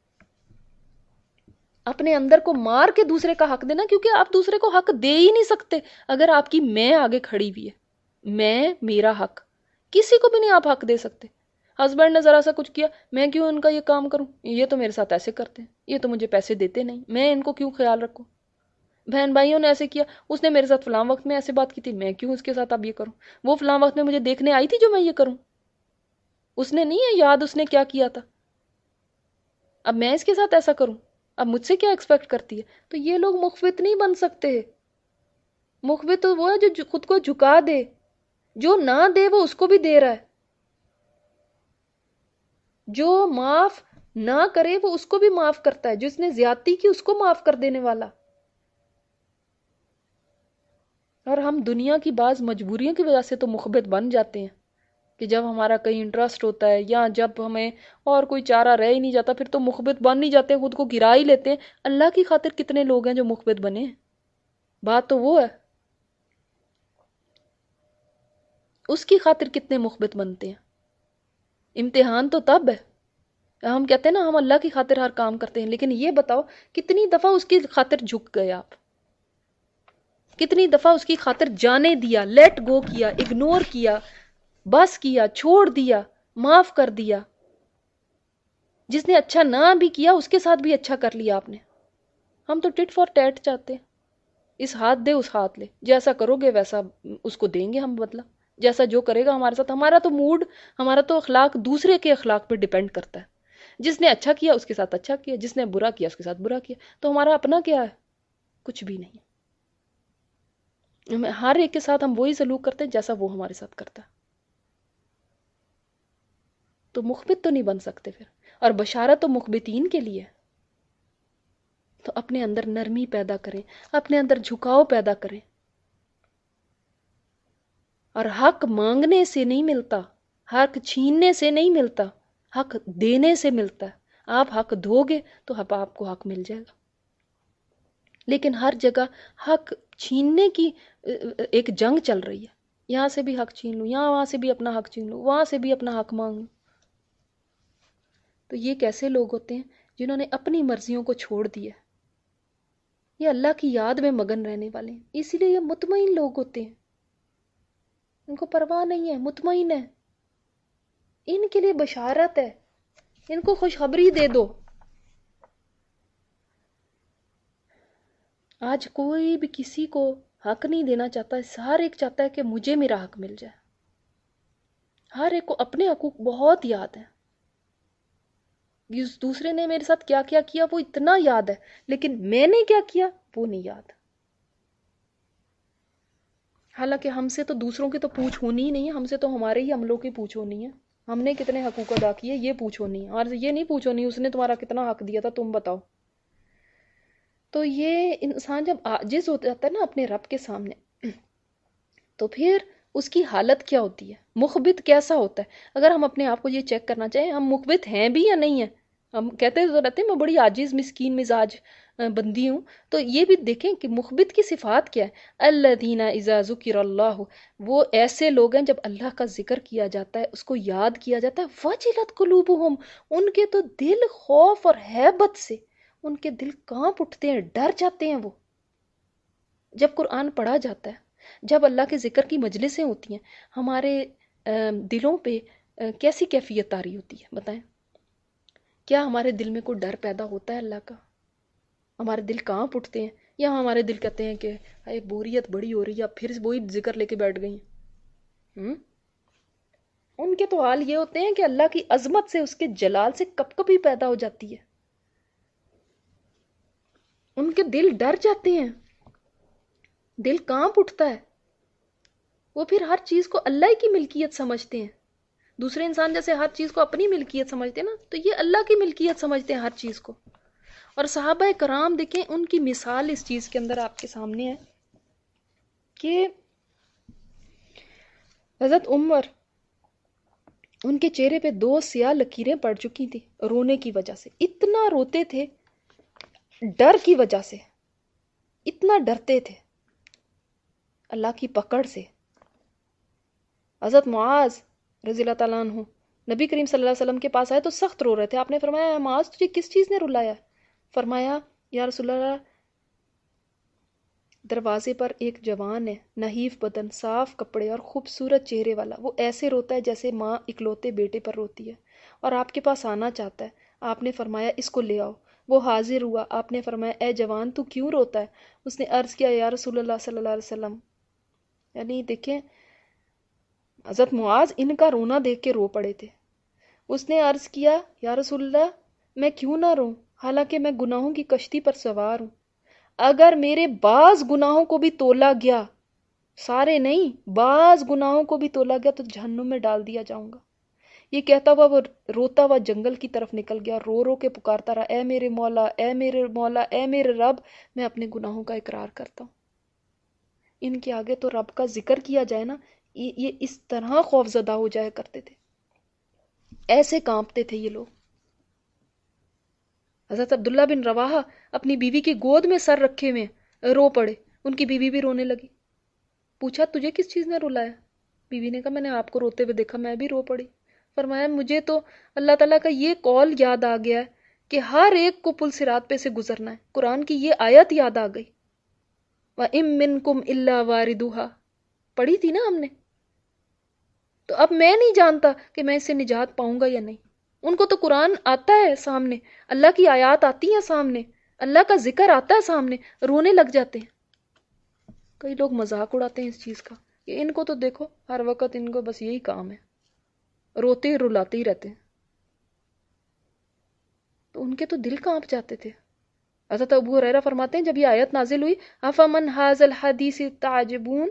اپنے اندر کو مار کے دوسرے کا حق دینا، کیونکہ آپ دوسرے کو حق دے ہی نہیں سکتے اگر آپ کی میں آگے کھڑی ہوئی ہے. میں، میرا حق، کسی کو بھی نہیں آپ حق دے سکتے. ہسبینڈ نے ذرا سا کچھ کیا، میں کیوں ان کا یہ کام کروں، یہ تو میرے ساتھ ایسے کرتے ہیں، یہ تو مجھے پیسے دیتے نہیں، میں ان کو کیوں خیال رکھوں. بہن بھائیوں نے ایسے کیا، اس نے میرے ساتھ فلاں وقت میں ایسے بات کی تھی، میں کیوں اس کے ساتھ اب یہ کروں. وہ فلاں وقت میں مجھے دیکھنے آئی تھی جو میں یہ کروں، اس نے نہیں ہے یاد اس نے کیا کیا تھا، اب میں اس کے ساتھ ایسا کروں، اب مجھ سے کیا ایکسپیکٹ کرتی ہے. تو یہ لوگ مخبت نہیں بن سکتے. مخبت تو وہ ہے جو خود کو جھکا دے، جو نہ دے وہ اس کو بھی دے رہا ہے، جو معاف نہ کرے وہ اس کو بھی معاف کرتا ہے، جس نے زیادتی کی اس کو معاف کر دینے والا. اور ہم دنیا کی بعض مجبوریوں کی وجہ سے تو مخبت بن جاتے ہیں کہ جب ہمارا کہیں انٹرسٹ ہوتا ہے یا جب ہمیں اور کوئی چارہ رہ ہی نہیں جاتا پھر تو مخبت بن نہیں جاتے ہیں، خود کو گرا ہی لیتے ہیں. اللہ کی خاطر کتنے لوگ ہیں جو مخبت بنے ہیں؟ بات تو وہ ہے، اس کی خاطر کتنے مخبت بنتے ہیں. امتحان تو تب ہے، ہم کہتے ہیں نا ہم اللہ کی خاطر ہر کام کرتے ہیں، لیکن یہ بتاؤ کتنی دفعہ اس کی خاطر جھک گئے آپ، کتنی دفعہ اس کی خاطر جانے دیا، لیٹ گو کیا، اگنور کیا، بس کیا، چھوڑ دیا، معاف کر دیا. جس نے اچھا نہ بھی کیا اس کے ساتھ بھی اچھا کر لیا آپ نے. ہم تو ٹٹ فار ٹیٹ چاہتے ہیں، اس ہاتھ دے اس ہاتھ لے، جیسا کرو گے ویسا اس کو دیں گے ہم بدلہ، جیسا جو کرے گا ہمارے ساتھ. ہمارا تو موڈ، ہمارا تو اخلاق دوسرے کے اخلاق پہ ڈیپینڈ کرتا ہے. جس نے اچھا کیا اس کے ساتھ اچھا کیا، جس نے برا کیا اس کے ساتھ برا کیا. تو ہمارا اپنا کیا ہے؟ کچھ بھی نہیں. ہر ایک کے ساتھ ہم وہی سلوک کرتے ہیں جیسا وہ ہمارے ساتھ کرتا ہے. تو مخبت تو نہیں بن سکتے پھر، اور بشارت تو مخبتین کے لیے. تو اپنے اندر نرمی پیدا کریں، اپنے اندر جھکاؤ پیدا کریں. اور حق مانگنے سے نہیں ملتا، حق چھیننے سے نہیں ملتا، حق دینے سے ملتا ہے. آپ حق دو گے تو آپ کو حق مل جائے گا. لیکن ہر جگہ حق چھیننے کی ایک جنگ چل رہی ہے. یہاں سے بھی حق چھین لوں، یہاں وہاں سے بھی اپنا حق چھین لوں، وہاں سے بھی اپنا حق مانگ لوں. تو یہ کیسے لوگ ہوتے ہیں جنہوں نے اپنی مرضیوں کو چھوڑ دیا؟ یہ اللہ کی یاد میں مگن رہنے والے ہیں، اسی لیے یہ مطمئن لوگ ہوتے ہیں. ان کو پرواہ نہیں ہے، مطمئن ہے. ان کے لیے بشارت ہے، ان کو خوشخبری دے دو. آج کوئی بھی کسی کو حق نہیں دینا چاہتا، ہر ایک چاہتا ہے کہ مجھے میرا حق مل جائے. ہر ایک کو اپنے حقوق بہت یاد ہیں. دوسرے نے میرے ساتھ کیا کیا کیا وہ اتنا یاد ہے، لیکن میں نے کیا کیا وہ نہیں یاد. حالانکہ ہم سے تو دوسروں کی تو پوچھ ہونی ہی نہیں ہے، ہم سے تو ہمارے ہی عملوں کی پوچھ ہونی ہے. ہم نے کتنے حقوق ادا کیے یہ پوچھ ہونی ہے، اور یہ نہیں پوچھ ہونی اس نے تمہارا کتنا حق دیا تھا تم بتاؤ. تو یہ انسان جب عاجز ہو جاتا ہے نا اپنے رب کے سامنے، تو پھر اس کی حالت کیا ہوتی ہے، مخبت کیسا ہوتا ہے. اگر ہم اپنے آپ کو یہ چیک کرنا چاہیں ہم مخبت ہیں بھی یا نہیں ہیں. ہم کہتے تو رہتے ہیں میں بڑی عاجز مسکین مزاج بندی ہوں، تو یہ بھی دیکھیں کہ مخبت کی صفات کیا ہے. الذین اذا ذکر اللہ، وہ ایسے لوگ ہیں جب اللہ کا ذکر کیا جاتا ہے، اس کو یاد کیا جاتا ہے، وجلت قلوبہم، ان کے تو دل خوف اور ہیبت سے، ان کے دل کانپ اٹھتے ہیں، ڈر جاتے ہیں. وہ جب قرآن پڑھا جاتا ہے، جب اللہ کے ذکر کی مجلسیں ہوتی ہیں، ہمارے دلوں پہ کیسی کیفیت طاری ہوتی ہے بتائیں؟ کیا ہمارے دل میں کوئی ڈر پیدا ہوتا ہے اللہ کا؟ ہمارے دل کانپ اٹھتے ہیں یہاں ہمارے دل کہتے ہیں کہ بوریت بڑی ہو رہی ہے، اب پھر وہی ذکر لے کے بیٹھ گئی ہیں۔ ان کے تو حال یہ ہوتے ہیں کہ اللہ کی عظمت سے، اس کے جلال سے کپ کپی پیدا ہو جاتی ہے، ان کے دل ڈر جاتے ہیں، دل کانپ اٹھتا ہے، وہ پھر ہر چیز کو اللہ کی ملکیت سمجھتے ہیں۔ دوسرے انسان جیسے ہر چیز کو اپنی ملکیت سمجھتے ہیں نا، تو یہ اللہ کی ملکیت سمجھتے ہیں ہر چیز کو۔ اور صحابہ کرام دیکھیں، ان کی مثال اس چیز کے اندر آپ کے سامنے ہے کہ حضرت عمر، ان کے چہرے پہ 2 سیاہ لکیریں پڑ چکی تھی رونے کی وجہ سے، اتنا روتے تھے ڈر کی وجہ سے، اتنا ڈرتے تھے اللہ کی پکڑ سے۔ حضرت معاذ رضی اللہ تعالیٰ عنہ نبی کریم صلی اللہ علیہ وسلم کے پاس آئے تو سخت رو رہے تھے۔ آپ نے فرمایا معاذ تجھے کس چیز نے رلایا؟ فرمایا یا رسول اللہ، دروازے پر ایک جوان ہے، نحیف بدن، صاف کپڑے اور خوبصورت چہرے والا، وہ ایسے روتا ہے جیسے ماں اکلوتے بیٹے پر روتی ہے، اور آپ کے پاس آنا چاہتا ہے۔ آپ نے فرمایا اس کو لے آؤ۔ وہ حاضر ہوا۔ آپ نے فرمایا اے جوان تو کیوں روتا ہے؟ اس نے عرض کیا یا رسول اللہ صلی اللہ علیہ وسلم، یعنی دیکھیں حضرت معاذ ان کا رونا دیکھ کے رو پڑے تھے۔ اس نے عرض کیا یا رسول اللہ میں کیوں نہ روں، حالانکہ میں گناہوں کی کشتی پر سوار ہوں، اگر میرے بعض گناہوں کو بھی تولا گیا، سارے نہیں، بعض گناہوں کو بھی تولا گیا تو جہنم میں ڈال دیا جاؤں گا۔ یہ کہتا ہوا وہ روتا ہوا جنگل کی طرف نکل گیا، رو رو کے پکارتا رہا اے میرے مولا، اے میرے مولا، اے میرے رب، میں اپنے گناہوں کا اقرار کرتا ہوں۔ ان کے آگے تو رب کا ذکر کیا جائے نا، یہ اس طرح خوف زدہ ہو جایا کرتے تھے، ایسے کانپتے تھے یہ لوگ۔ حضرت عبداللہ بن رواحہ اپنی بیوی کی گود میں سر رکھے ہوئے رو پڑے، ان کی بیوی بھی رونے لگی۔ پوچھا تجھے کس چیز نے رلایا؟ بیوی نے کہا میں نے آپ کو روتے ہوئے دیکھا، میں بھی رو پڑی۔ فرمایا مجھے تو اللہ تعالیٰ کا یہ قول یاد آ گیا ہے کہ ہر ایک کو پل صراط پہ سے گزرنا ہے، قرآن کی یہ آیت یاد آ گئی، وَإِن مِّنكُمْ إِلَّا وَارِدُهَا، پڑھی تھی نا ہم نے۔ تو اب میں نہیں جانتا کہ میں اس سے نجات پاؤں گا یا نہیں۔ ان کو تو قرآن آتا ہے سامنے، اللہ کی آیات آتی ہیں سامنے، اللہ کا ذکر آتا ہے سامنے، رونے لگ جاتے ہیں۔ کئی لوگ مذاق اڑاتے ہیں اس چیز کا کہ ان کو تو دیکھو ہر وقت ان کو بس یہی کام ہے، روتے رلاتے ہی رہتے ہیں۔ تو ان کے تو دل کانپ جاتے تھے۔ حضرت ابو ہریرہ فرماتے ہیں جب یہ آیت نازل ہوئی افمن ھذا الحدیث تعجبون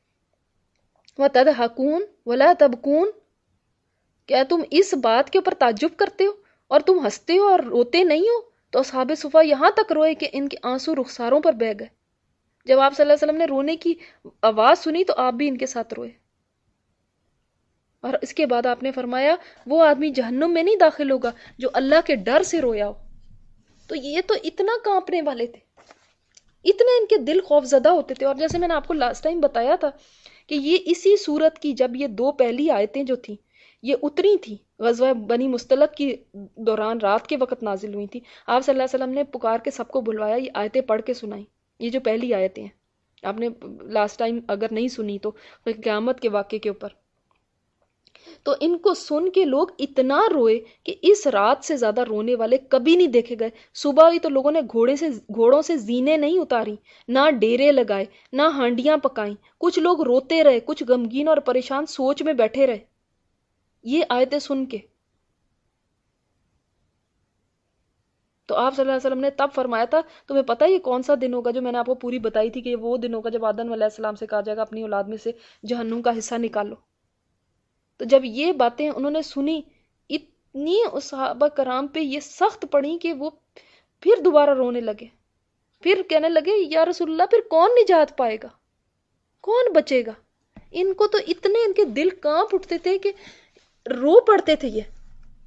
وتضحکون ولا تبکون، کیا تم اس بات کے اوپر تعجب کرتے ہو اور تم ہنستے ہو اور روتے نہیں ہو؟ تو اصحاب صفا یہاں تک روئے کہ ان کے آنسو رخساروں پر بہہ گئے۔ جب آپ صلی اللہ علیہ وسلم نے رونے کی آواز سنی تو آپ بھی ان کے ساتھ روئے، اور اس کے بعد آپ نے فرمایا وہ آدمی جہنم میں نہیں داخل ہوگا جو اللہ کے ڈر سے رویا ہو۔ تو یہ تو اتنا کانپنے والے تھے، اتنے ان کے دل خوف زدہ ہوتے تھے۔ اور جیسے میں نے آپ کو لاسٹ ٹائم بتایا تھا کہ یہ اسی صورت کی جب یہ 2 پہلی آیتیں جو تھیں یہ اتری تھی غزوہ بنی مستلق کی دوران، رات کے وقت نازل ہوئی تھی۔ آپ صلی اللہ علیہ وسلم نے پکار کے سب کو بلوایا، یہ آیتیں پڑھ کے سنائیں، یہ جو پہلی آیتیں ہیں۔ آپ نے لاسٹ ٹائم اگر نہیں سنی تو قیامت کے واقعے کے اوپر، تو ان کو سن کے لوگ اتنا روئے کہ اس رات سے زیادہ رونے والے کبھی نہیں دیکھے گئے۔ صبح ہوئی تو لوگوں نے گھوڑوں سے زینے نہیں اتاری، نہ ڈیرے لگائے، نہ ہانڈیاں پکائیں، کچھ لوگ روتے رہے، کچھ غمگین اور پریشان سوچ میں بیٹھے رہے یہ آیتیں سن کے۔ تو آپ صلی اللہ علیہ وسلم نے تب فرمایا تھا تمہیں پتہ یہ کون سا دن ہوگا، جو میں نے آپ کو پوری بتائی تھی کہ یہ وہ دن ہوگا جب آدم علیہ السلام سے کہا جائے گا اپنی اولاد میں سے جہنم کا حصہ نکالو۔ تو جب یہ باتیں انہوں نے سنی، اتنی صحابہ کرام پہ یہ سخت پڑی کہ وہ پھر دوبارہ رونے لگے، پھر کہنے لگے یا رسول اللہ پھر کون نجات پائے گا، کون بچے گا؟ ان کو تو اتنے ان کے دل کانپ اٹھتے تھے کہ رو پڑتے تھے یہ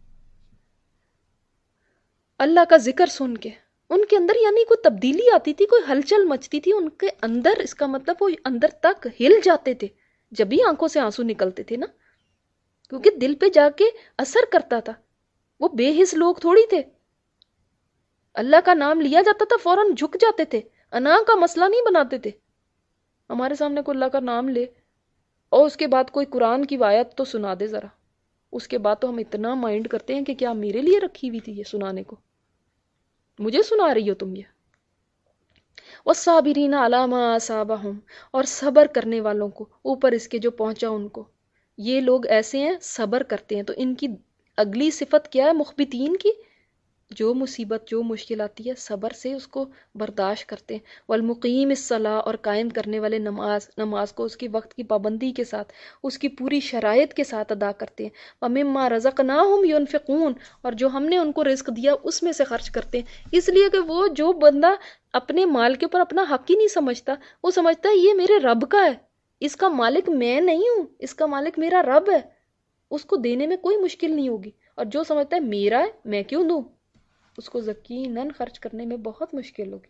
اللہ کا ذکر سن کے۔ ان کے اندر یعنی کوئی تبدیلی آتی تھی، کوئی ہلچل مچتی تھی ان کے اندر، اس کا مطلب وہ اندر تک ہل جاتے تھے جب بھی آنکھوں سے آنسو نکلتے تھے نا، کیونکہ دل پہ جا کے اثر کرتا تھا۔ وہ بے حس لوگ تھوڑی تھے، اللہ کا نام لیا جاتا تھا فوراً جھک جاتے تھے، انا کا مسئلہ نہیں بناتے تھے۔ ہمارے سامنے کوئی اللہ کا نام لے اور اس کے بعد کوئی قرآن کی آیت تو سنا دے ذرا، اس کے بعد تو ہم اتنا مائنڈ کرتے ہیں کہ کیا میرے لیے رکھی ہوئی تھی یہ سنانے کو، مجھے سنا رہی ہو تم یہ۔ والصابرین علی ما اصابہم، اور صبر کرنے والوں کو اوپر اس کے جو پہنچا ان کو، یہ لوگ ایسے ہیں صبر کرتے ہیں۔ تو ان کی اگلی صفت کیا ہے مخبتین کی؟ جو مصیبت جو مشکل آتی ہے صبر سے اس کو برداشت کرتے ہیں۔ والمقیم الصلاۃ، اور قائم کرنے والے نماز کو اس کی وقت کی پابندی کے ساتھ، اس کی پوری شرائط کے ساتھ ادا کرتے ہیں۔ ومما رزقناہم ينفقون، اور جو ہم نے ان کو رزق دیا اس میں سے خرچ کرتے ہیں۔ اس لیے کہ وہ جو بندہ اپنے مال کے اوپر اپنا حق ہی نہیں سمجھتا، وہ سمجھتا ہے یہ میرے رب کا ہے، اس کا مالک میں نہیں ہوں، اس کا مالک میرا رب ہے، اس کو دینے میں کوئی مشکل نہیں ہوگی۔ اور جو سمجھتا ہے میرا ہے میں کیوں دوں، اس کو یقیناً خرچ کرنے میں بہت مشکل ہوگی۔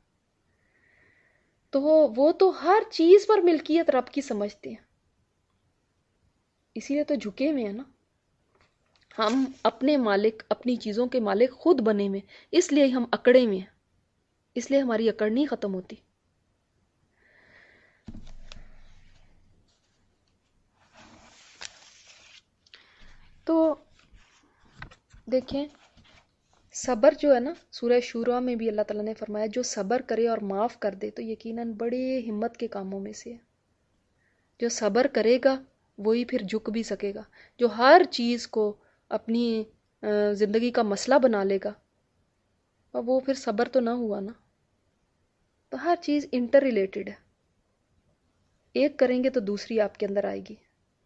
تو وہ تو ہر چیز پر ملکیت رب کی سمجھتے ہیں، اسی لیے تو جھکے ہوئے ہیں نا۔ ہم اپنے مالک، اپنی چیزوں کے مالک خود بنے ہوئے، اس لیے ہم اکڑے ہوئے ہیں، اس لیے ہماری اکڑ نہیں ختم ہوتی۔ تو دیکھیں صبر جو ہے نا، سورہ شورا میں بھی اللہ تعالیٰ نے فرمایا جو صبر کرے اور معاف کر دے تو یقیناً بڑے ہمت کے کاموں میں سے ہے۔ جو صبر کرے گا وہی پھر جھک بھی سکے گا۔ جو ہر چیز کو اپنی زندگی کا مسئلہ بنا لے گا اور وہ پھر صبر تو نہ ہوا نا۔ تو ہر چیز انٹر ریلیٹڈ ہے، ایک کریں گے تو دوسری آپ کے اندر آئے گی۔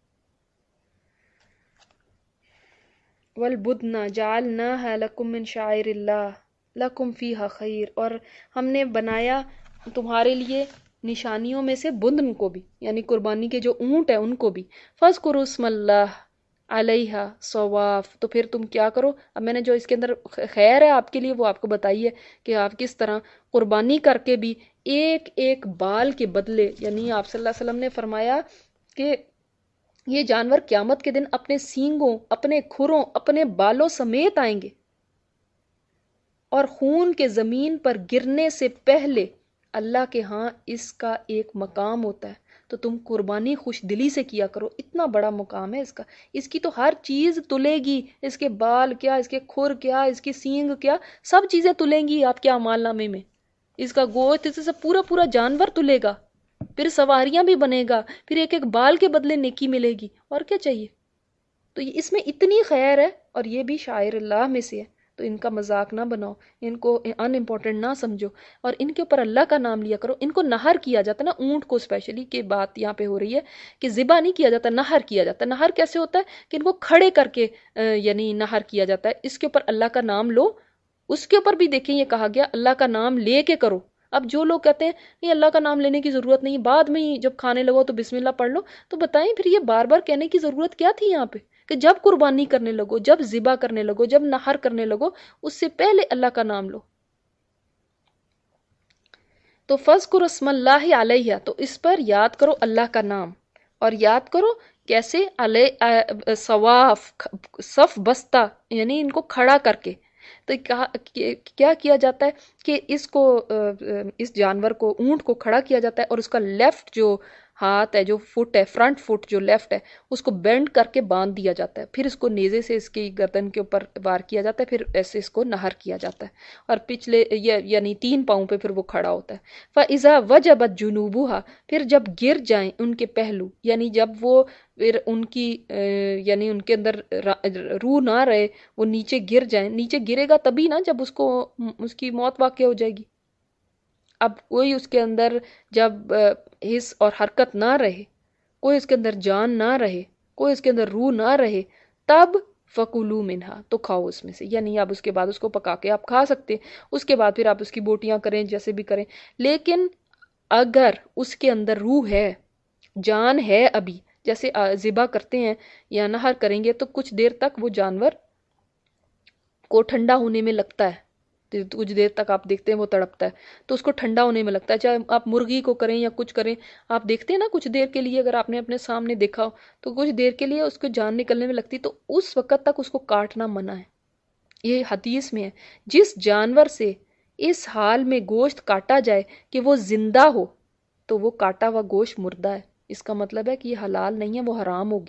وَالْبُدْنَ جَعَلْنَاهَا لَكُم مِّن شَعَائِرِ اللَّهِ لَكُمْ فِيهَا خَيْرٌ، اور ہم نے بنایا تمہارے لیے نشانیوں میں سے بدن کو بھی، یعنی قربانی کے جو اونٹ ہیں ان کو بھی۔ فَاذْكُرُوا اسْمَ اللَّهِ عَلَيْهَا صَوَافَ، تو پھر تم کیا کرو، اب میں نے جو اس کے اندر خیر ہے آپ کے لیے وہ آپ کو بتائی ہے کہ آپ کس طرح قربانی کر کے بھی ایک ایک بال کے بدلے، یعنی آپ صلی اللہ علیہ وسلم نے فرمایا کہ یہ جانور قیامت کے دن اپنے سینگوں، اپنے کھروں، اپنے بالوں سمیت آئیں گے، اور خون کے زمین پر گرنے سے پہلے اللہ کے ہاں اس کا ایک مقام ہوتا ہے۔ تو تم قربانی خوش دلی سے کیا کرو، اتنا بڑا مقام ہے اس کا۔ اس کی تو ہر چیز تلے گی، اس کے بال کیا، اس کے کھر کیا، اس کی سینگ کیا، سب چیزیں تلیں گی آپ کے اعمال نامے میں۔ اس کا گوشت، اس سے پورا پورا جانور تلے گا، پھر سواریاں بھی بنے گا، پھر ایک ایک بال کے بدلے نیکی ملے گی، اور کیا چاہیے۔ تو اس میں اتنی خیر ہے، اور یہ بھی شاعر اللہ میں سے ہے، تو ان کا مذاق نہ بناؤ، ان کو ان امپورٹنٹ نہ سمجھو، اور ان کے اوپر اللہ کا نام لیا کرو۔ ان کو نہر کیا جاتا ہے نا، اونٹ کو اسپیشلی، کہ بات یہاں پہ ہو رہی ہے کہ ذبح نہیں کیا جاتا، نہر کیا جاتا ہے۔ نہر کیسے ہوتا ہے کہ ان کو کھڑے کر کے یعنی نہر کیا جاتا ہے، اس کے اوپر اللہ کا نام لو۔ اس کے اوپر بھی دیکھیں یہ کہا گیا اللہ کا نام لے کے کرو۔ اب جو لوگ کہتے ہیں نہیں اللہ کا نام لینے کی ضرورت نہیں، بعد میں ہی جب کھانے لگو تو بسم اللہ پڑھ لو، تو بتائیں پھر یہ بار بار کہنے کی ضرورت کیا تھی یہاں پہ، کہ جب قربانی کرنے لگو، جب ذبح کرنے لگو، جب نہر کرنے لگو، اس سے پہلے اللہ کا نام لو۔ تو فَاذْكُرُوا اسْمَ اللَّهِ عَلَيْهَا، تو اس پر یاد کرو اللہ کا نام، اور یاد کرو کیسے، صواف، صف بستہ، یعنی ان کو کھڑا کر کے۔ تو کیا کیا جاتا ہے کہ اس کو، اس جانور کو، اونٹ کو کھڑا کیا جاتا ہے، اور اس کا لیفٹ جو ہاتھ ہے، جو فٹ ہے، فرنٹ فٹ جو لیفٹ ہے، اس کو بینڈ کر کے باندھ دیا جاتا ہے، پھر اس کو نیزے سے اس کی گردن کے اوپر وار کیا جاتا ہے، پھر ایسے اس کو نہر کیا جاتا ہے، اور پچھلے یعنی 3 پاؤں پہ پھر وہ کھڑا ہوتا ہے۔ فَإِذَا وَجَبَتْ جُنُوبُهَا، پھر جب گر جائیں ان کے پہلو، یعنی جب وہ پھر ان کی یعنی ان کے اندر روح نہ رہے، وہ نیچے گر جائیں، نیچے گرے گا تبھی نا جب اس کو، اس کی موت واقع ہو جائے گی۔ اب کوئی اس کے اندر جب حس اور حرکت نہ رہے، کوئی اس کے اندر جان نہ رہے، کوئی اس کے اندر روح نہ رہے، تب فَكُلُوا مِنْهَا، تو کھاؤ اس میں سے، یعنی اب اس کے بعد اس کو پکا کے آپ کھا سکتے، اس کے بعد پھر آپ اس کی بوٹیاں کریں جیسے بھی کریں۔ لیکن اگر اس کے اندر روح ہے، جان ہے ابھی، جیسے ذبح کرتے ہیں یا نہر کریں گے تو کچھ دیر تک وہ جانور کو ٹھنڈا ہونے میں لگتا ہے، کچھ دیر تک آپ دیکھتے ہیں وہ تڑپتا ہے، تو اس کو ٹھنڈا ہونے میں لگتا ہے، چاہے آپ مرغی کو کریں یا کچھ کریں، آپ دیکھتے ہیں نا کچھ دیر کے لیے، اگر آپ نے اپنے سامنے دیکھا ہو تو کچھ دیر کے لیے اس کو جان نکلنے میں لگتی، تو اس وقت تک اس کو کاٹنا منع ہے۔ یہ حدیث میں ہے، جس جانور سے اس حال میں گوشت کاٹا جائے کہ وہ زندہ ہو تو وہ کاٹا ہوا گوشت مردہ ہے، اس کا مطلب ہے کہ یہ حلال نہیں ہے، وہ حرام ہو گیا،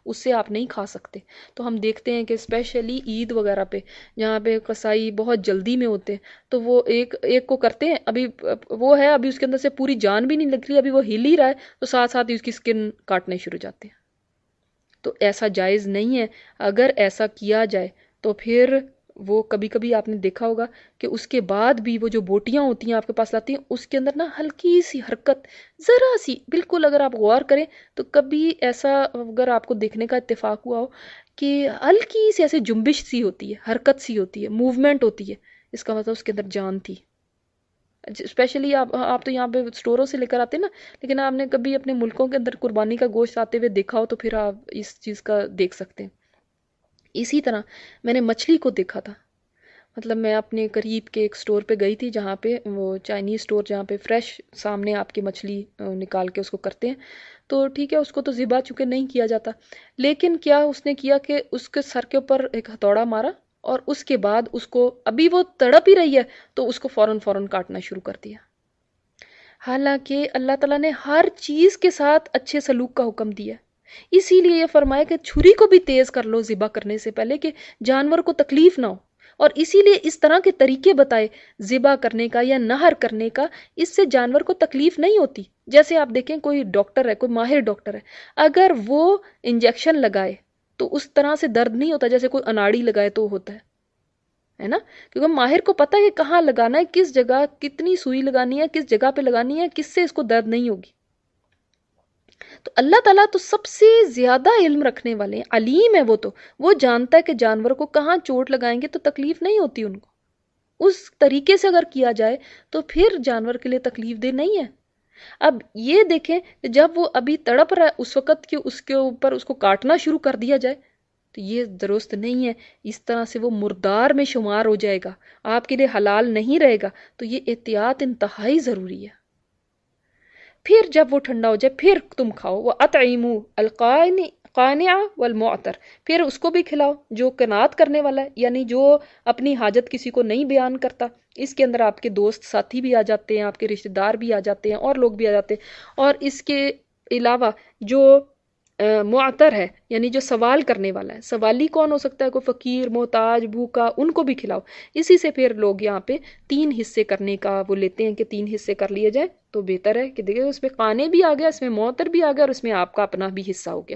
اس سے آپ نہیں کھا سکتے. تو ہم دیکھتے ہیں کہ اسپیشلی عید وغیرہ پہ جہاں پہ قصائی بہت جلدی میں ہوتے ہیں تو وہ ایک کو کرتے ہیں، ابھی وہ ہے، ابھی اس کے اندر سے پوری جان بھی نہیں نکلی، ابھی وہ ہل ہی رہا ہے تو ساتھ ساتھ ہی اس کی اسکن کاٹنے شروع ہو جاتے ہیں. تو ایسا جائز نہیں ہے. اگر ایسا کیا جائے تو پھر وہ کبھی کبھی آپ نے دیکھا ہوگا کہ اس کے بعد بھی وہ جو بوٹیاں ہوتی ہیں آپ کے پاس لاتی ہیں، اس کے اندر نا ہلکی سی حرکت، ذرا سی، بالکل اگر آپ غور کریں تو کبھی ایسا اگر آپ کو دیکھنے کا اتفاق ہوا ہو کہ ہلکی سی ایسے جنبش سی ہوتی ہے، حرکت سی ہوتی ہے، موومنٹ ہوتی ہے، اس کا مطلب اس کے اندر جان تھی. اسپیشلی آپ تو یہاں پہ اسٹوروں سے لے کر آتے ہیں نا، لیکن آپ نے کبھی اپنے ملکوں کے اندر قربانی کا گوشت آتے ہوئے دیکھا ہو تو پھر آپ اس چیز کا دیکھ سکتے ہیں. اسی طرح میں نے مچھلی کو دیکھا تھا. مطلب میں اپنے قریب کے ایک سٹور پہ گئی تھی جہاں پہ وہ چائنیز سٹور جہاں پہ فریش سامنے آپ کی مچھلی نکال کے اس کو کرتے ہیں. تو ٹھیک ہے، اس کو تو ذبح چونکہ نہیں کیا جاتا، لیکن کیا اس نے کیا کہ اس کے سر کے اوپر ایک ہتھوڑا مارا اور اس کے بعد اس کو، ابھی وہ تڑپ ہی رہی ہے تو اس کو فوراً کاٹنا شروع کر دیا. حالانکہ اللہ تعالیٰ نے ہر چیز کے ساتھ اچھے سلوک کا حکم دیا، اسی لیے یہ فرمایا کہ چھری کو بھی تیز کر لو ذبح کرنے سے پہلے کہ جانور کو تکلیف نہ ہو. اور اسی لیے اس طرح کے طریقے بتائے ذبح کرنے کا یا نہر کرنے کا، اس سے جانور کو تکلیف نہیں ہوتی. جیسے آپ دیکھیں کوئی ڈاکٹر ہے، کوئی ماہر ڈاکٹر ہے، اگر وہ انجیکشن لگائے تو اس طرح سے درد نہیں ہوتا جیسے کوئی اناڑی لگائے تو ہوتا ہے نا، کیونکہ ماہر کو پتہ ہے کہ کہاں لگانا ہے، کس جگہ کتنی سوئی لگانی ہے، کس جگہ پہ لگانی ہے، کس سے اس کو درد نہیں ہوگی. تو اللہ تعالیٰ تو سب سے زیادہ علم رکھنے والے ہیں، علیم ہے. وہ جانتا ہے کہ جانور کو کہاں چوٹ لگائیں گے تو تکلیف نہیں ہوتی ان کو. اس طریقے سے اگر کیا جائے تو پھر جانور کے لیے تکلیف دہ نہیں ہے. اب یہ دیکھیں کہ جب وہ ابھی تڑپ رہا ہے اس وقت کہ اس کے اوپر اس کو کاٹنا شروع کر دیا جائے تو یہ درست نہیں ہے. اس طرح سے وہ مردار میں شمار ہو جائے گا، آپ کے لیے حلال نہیں رہے گا. تو یہ احتیاط انتہائی ضروری ہے. پھر جب وہ ٹھنڈا ہو جائے پھر تم کھاؤ. وَأَطْعِمُوا الْقَانِعَ وَالْمُعْتَرَ، پھر اس کو بھی کھلاؤ جو قناعت کرنے والا ہے، یعنی جو اپنی حاجت کسی کو نہیں بیان کرتا. اس کے اندر آپ کے دوست ساتھی بھی آ جاتے ہیں، آپ کے رشتہ دار بھی آ جاتے ہیں، اور لوگ بھی آ جاتے ہیں. اور اس کے علاوہ جو معتر ہے، یعنی جو سوال کرنے والا ہے، سوالی کون ہو سکتا ہے؟ کوئی فقیر، محتاج، بھوکا، ان کو بھی کھلاؤ. اسی سے پھر لوگ یہاں پہ 3 حصے کرنے کا وہ لیتے ہیں کہ 3 حصے کر لیے جائے تو بہتر ہے کہ دیکھیں اس میں قانے بھی آ گیا، اس میں معتر بھی آ گیا، اور اس میں آپ کا اپنا بھی حصہ ہو گیا.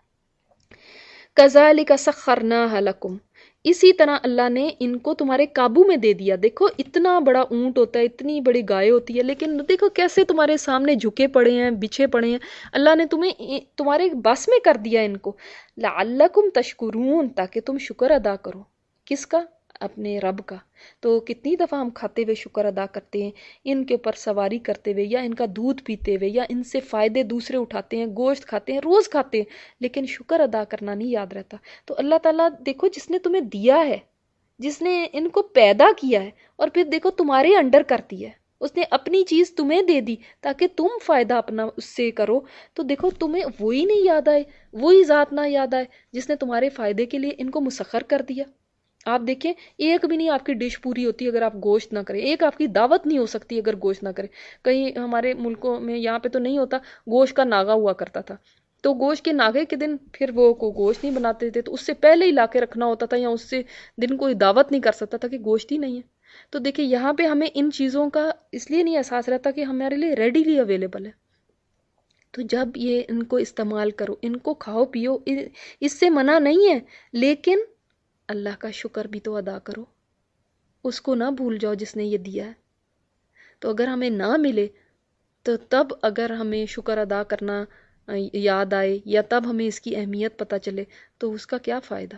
کذالک سخرناھا لکم، اسی طرح اللہ نے ان کو تمہارے قابو میں دے دیا. دیکھو اتنا بڑا اونٹ ہوتا ہے، اتنی بڑی گائے ہوتی ہے، لیکن دیکھو کیسے تمہارے سامنے جھکے پڑے ہیں، بچھے پڑے ہیں. اللہ نے تمہارے بس میں کر دیا ان کو. لعلکم تشکرون، تاکہ تم شکر ادا کرو. کس کا؟ اپنے رب کا. تو کتنی دفعہ ہم کھاتے ہوئے شکر ادا کرتے ہیں، ان کے اوپر سواری کرتے ہوئے، یا ان کا دودھ پیتے ہوئے، یا ان سے فائدے دوسرے اٹھاتے ہیں، گوشت کھاتے ہیں، روز کھاتے ہیں، لیکن شکر ادا کرنا نہیں یاد رہتا. تو اللہ تعالیٰ دیکھو جس نے تمہیں دیا ہے، جس نے ان کو پیدا کیا ہے، اور پھر دیکھو تمہارے انڈر کرتی ہے، اس نے اپنی چیز تمہیں دے دی تاکہ تم فائدہ اپنا اس سے کرو. تو دیکھو تمہیں وہی نہیں یاد آئے، وہی ذات نہ یاد آئے جس نے تمہارے فائدے کے لیے ان کو مسخر کر دیا. آپ دیکھیں ایک بھی نہیں آپ کی ڈش پوری ہوتی اگر آپ گوشت نہ کریں، ایک آپ کی دعوت نہیں ہو سکتی اگر گوشت نہ کریں. کہیں ہمارے ملکوں میں، یہاں پہ تو نہیں ہوتا، گوشت کا ناغہ ہوا کرتا تھا، تو گوشت کے ناغے کے دن پھر وہ کو گوشت نہیں بناتے تھے، تو اس سے پہلے ہی لا کے رکھنا ہوتا تھا، یا اس سے دن کوئی دعوت نہیں کر سکتا تھا کہ گوشت ہی نہیں ہے. تو دیکھیں یہاں پہ ہمیں ان چیزوں کا اس لیے نہیں احساس رہتا کہ ہمارے لیے ریڈیلی اویلیبل ہے. تو جب یہ ان کو استعمال کرو، ان کو کھاؤ پیو، اس سے منع نہیں ہے، لیکن اللہ کا شکر بھی تو ادا کرو، اس کو نہ بھول جاؤ جس نے یہ دیا ہے. تو اگر ہمیں نہ ملے تو تب اگر ہمیں شکر ادا کرنا یاد آئے، یا تب ہمیں اس کی اہمیت پتہ چلے، تو اس کا کیا فائدہ.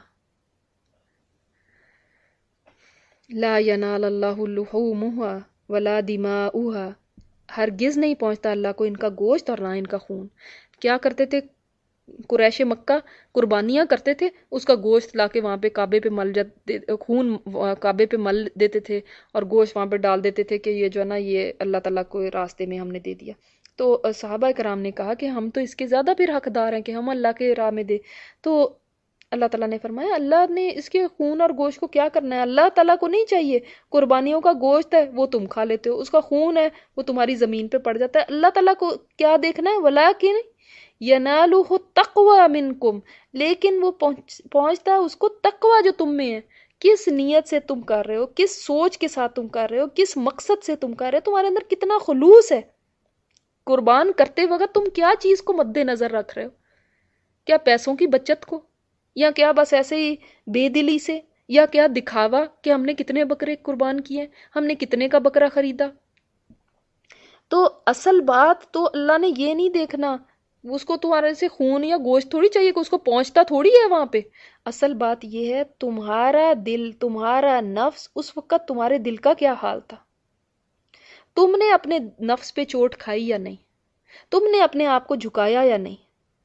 لا ینال اللہ لحومھا ولا دماؤھا، ہرگز نہیں پہنچتا اللہ کو ان کا گوشت اور نہ ان کا خون. کیا کرتے تھے قریش مکہ؟ قربانیاں کرتے تھے، اس کا گوشت لا کے وہاں پہ کعبے پہ مل جاتے، خون کعبے پہ مل دیتے تھے، اور گوشت وہاں پہ ڈال دیتے تھے کہ یہ جو ہے نا یہ اللہ تعالیٰ کو راستے میں ہم نے دے دیا. تو صحابہ کرام نے کہا کہ ہم تو اس کے زیادہ پھر حقدار ہیں کہ ہم اللہ کے راہ میں دے. تو اللہ تعالیٰ نے فرمایا اللہ نے اس کے خون اور گوشت کو کیا کرنا ہے؟ اللہ تعالیٰ کو نہیں چاہیے. قربانیوں کا گوشت ہے وہ تم کھا لیتے ہو، اس کا خون ہے وہ تمہاری زمین پہ پڑ جاتا ہے. اللہ تعالیٰ کو کیا دیکھنا ہے؟ ولیکن ینالہ التقوی منکم، لیکن وہ پہنچتا ہے اس کو تقوی جو تم میں ہے. کس نیت سے تم کر رہے ہو، کس سوچ کے ساتھ تم کر رہے ہو، کس مقصد سے تم کر رہے ہو، تمہارے اندر کتنا خلوص ہے. قربان کرتے وقت تم کیا چیز کو مد نظر رکھ رہے ہو؟ کیا پیسوں کی بچت کو، یا کیا بس ایسے ہی بے دلی سے، یا کیا دکھاوا کہ ہم نے کتنے بکرے قربان کیے، ہم نے کتنے کا بکرا خریدا؟ تو اصل بات تو اللہ نے یہ نہیں دیکھنا، اس کو تمہارے سے خون یا گوشت تھوڑی چاہیے کہ اس کو پہنچتا تھوڑی ہے وہاں پہ. اصل بات یہ ہے تمہارا دل، تمہارا نفس اس وقت تمہارے دل کا کیا حال تھا. تم نے اپنے نفس پہ چوٹ کھائی یا نہیں؟ تم نے اپنے آپ کو جھکایا یا نہیں؟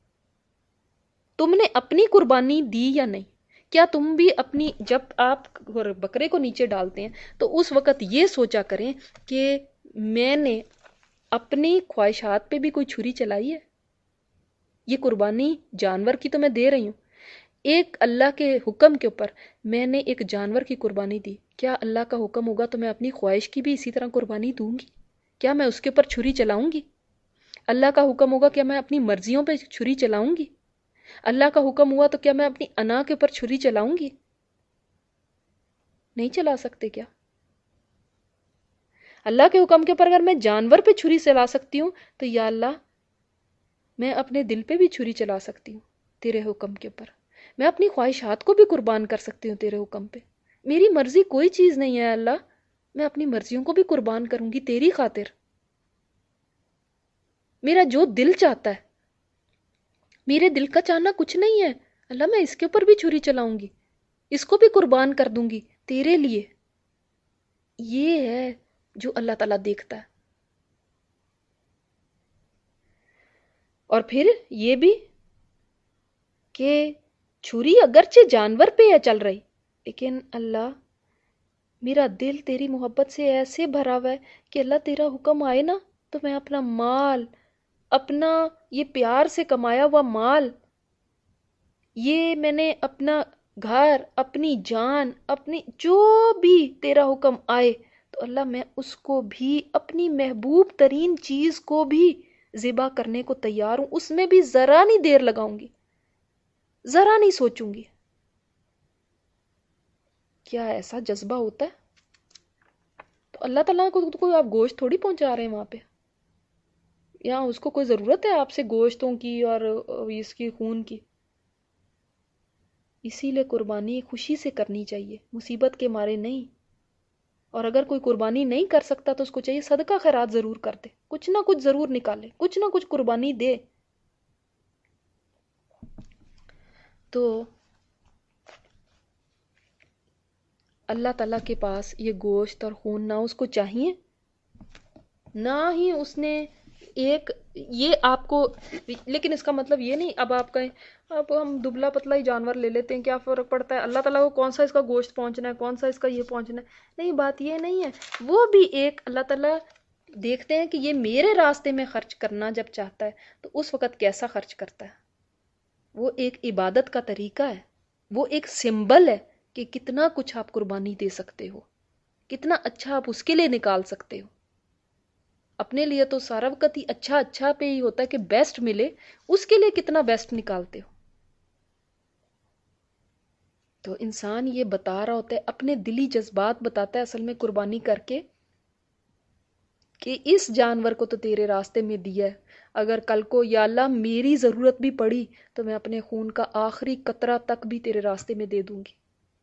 تم نے اپنی قربانی دی یا نہیں؟ کیا تم بھی اپنی، جب آپ بکرے کو نیچے ڈالتے ہیں تو اس وقت یہ سوچا کریں کہ میں نے اپنی خواہشات پہ بھی کوئی چھری چلائی ہے؟ یہ قربانی جانور کی تو میں دے رہی ہوں، ایک اللہ کے حکم کے اوپر میں نے ایک جانور کی قربانی دی. کیا اللہ کا حکم ہوگا تو میں اپنی خواہش کی بھی اسی طرح قربانی دوں گی؟ کیا میں اس کے اوپر چھری چلاؤں گی؟ اللہ کا حکم ہوگا کیا میں اپنی مرضیوں پہ چھری چلاؤں گی؟ اللہ کا حکم ہوا تو کیا میں اپنی انا کے اوپر چھری چلاؤں گی؟ نہیں چلا سکتے. کیا اللہ کے حکم کے اوپر اگر میں جانور پہ چھری چلا سکتی ہوں تو یا اللہ میں اپنے دل پہ بھی چھری چلا سکتی ہوں تیرے حکم کے اوپر. میں اپنی خواہشات کو بھی قربان کر سکتی ہوں تیرے حکم پہ. میری مرضی کوئی چیز نہیں ہے اللہ، میں اپنی مرضیوں کو بھی قربان کروں گی تیری خاطر. میرا جو دل چاہتا ہے، میرے دل کا چاہنا کچھ نہیں ہے اللہ، میں اس کے اوپر بھی چھری چلاؤں گی، اس کو بھی قربان کر دوں گی تیرے لیے. یہ ہے جو اللہ تعالیٰ دیکھتا ہے. اور پھر یہ بھی کہ چھری اگرچہ جانور پہ ہے چل رہی، لیکن اللہ میرا دل تیری محبت سے ایسے بھرا ہوا ہے کہ اللہ تیرا حکم آئے نا تو میں اپنا مال، اپنا یہ پیار سے کمایا ہوا مال، یہ میں نے اپنا گھر، اپنی جان، اپنی جو بھی تیرا حکم آئے تو اللہ میں اس کو بھی، اپنی محبوب ترین چیز کو بھی ذبح کرنے کو تیار ہوں. اس میں بھی ذرا نہیں دیر لگاؤں گی، ذرا نہیں سوچوں گی. کیا ایسا جذبہ ہوتا ہے؟ تو اللہ تعالیٰ کو تو کوئی آپ گوشت تھوڑی پہنچا رہے ہیں وہاں پہ، یا اس کو کوئی ضرورت ہے آپ سے گوشتوں کی اور اس کی خون کی. اسی لیے قربانی خوشی سے کرنی چاہیے، مصیبت کے مارے نہیں. اور اگر کوئی قربانی نہیں کر سکتا تو اس کو چاہیے صدقہ خیرات ضرور کر دے، کچھ نہ کچھ ضرور نکالے، کچھ نہ کچھ قربانی دے. تو اللہ تعالیٰ کے پاس یہ گوشت اور خون نہ اس کو چاہیے، نہ ہی اس نے ایک یہ آپ کو. لیکن اس کا مطلب یہ نہیں اب آپ کہیں اب ہم دبلا پتلا ہی جانور لے لیتے ہیں، کیا فرق پڑتا ہے، اللہ تعالیٰ کو کون سا اس کا گوشت پہنچنا ہے، کون سا اس کا یہ پہنچنا ہے. نہیں، بات یہ نہیں ہے. وہ بھی ایک اللہ تعالیٰ دیکھتے ہیں کہ یہ میرے راستے میں خرچ کرنا جب چاہتا ہے تو اس وقت کیسا خرچ کرتا ہے. وہ ایک عبادت کا طریقہ ہے، وہ ایک سمبل ہے کہ کتنا کچھ آپ قربانی دے سکتے ہو، کتنا اچھا آپ اس کے لیے نکال سکتے ہو. اپنے لیے تو سارا وقت ہی اچھا پہ ہی ہوتا ہے کہ بیسٹ ملے، اس کے لیے کتنا بیسٹ نکالتے ہو. تو انسان یہ بتا رہا ہوتا ہے، اپنے دلی جذبات بتاتا ہے اصل میں قربانی کر کے کہ اس جانور کو تو تیرے راستے میں دیا ہے، اگر کل کو یا اللہ میری ضرورت بھی پڑی تو میں اپنے خون کا آخری قطرہ تک بھی تیرے راستے میں دے دوں گی.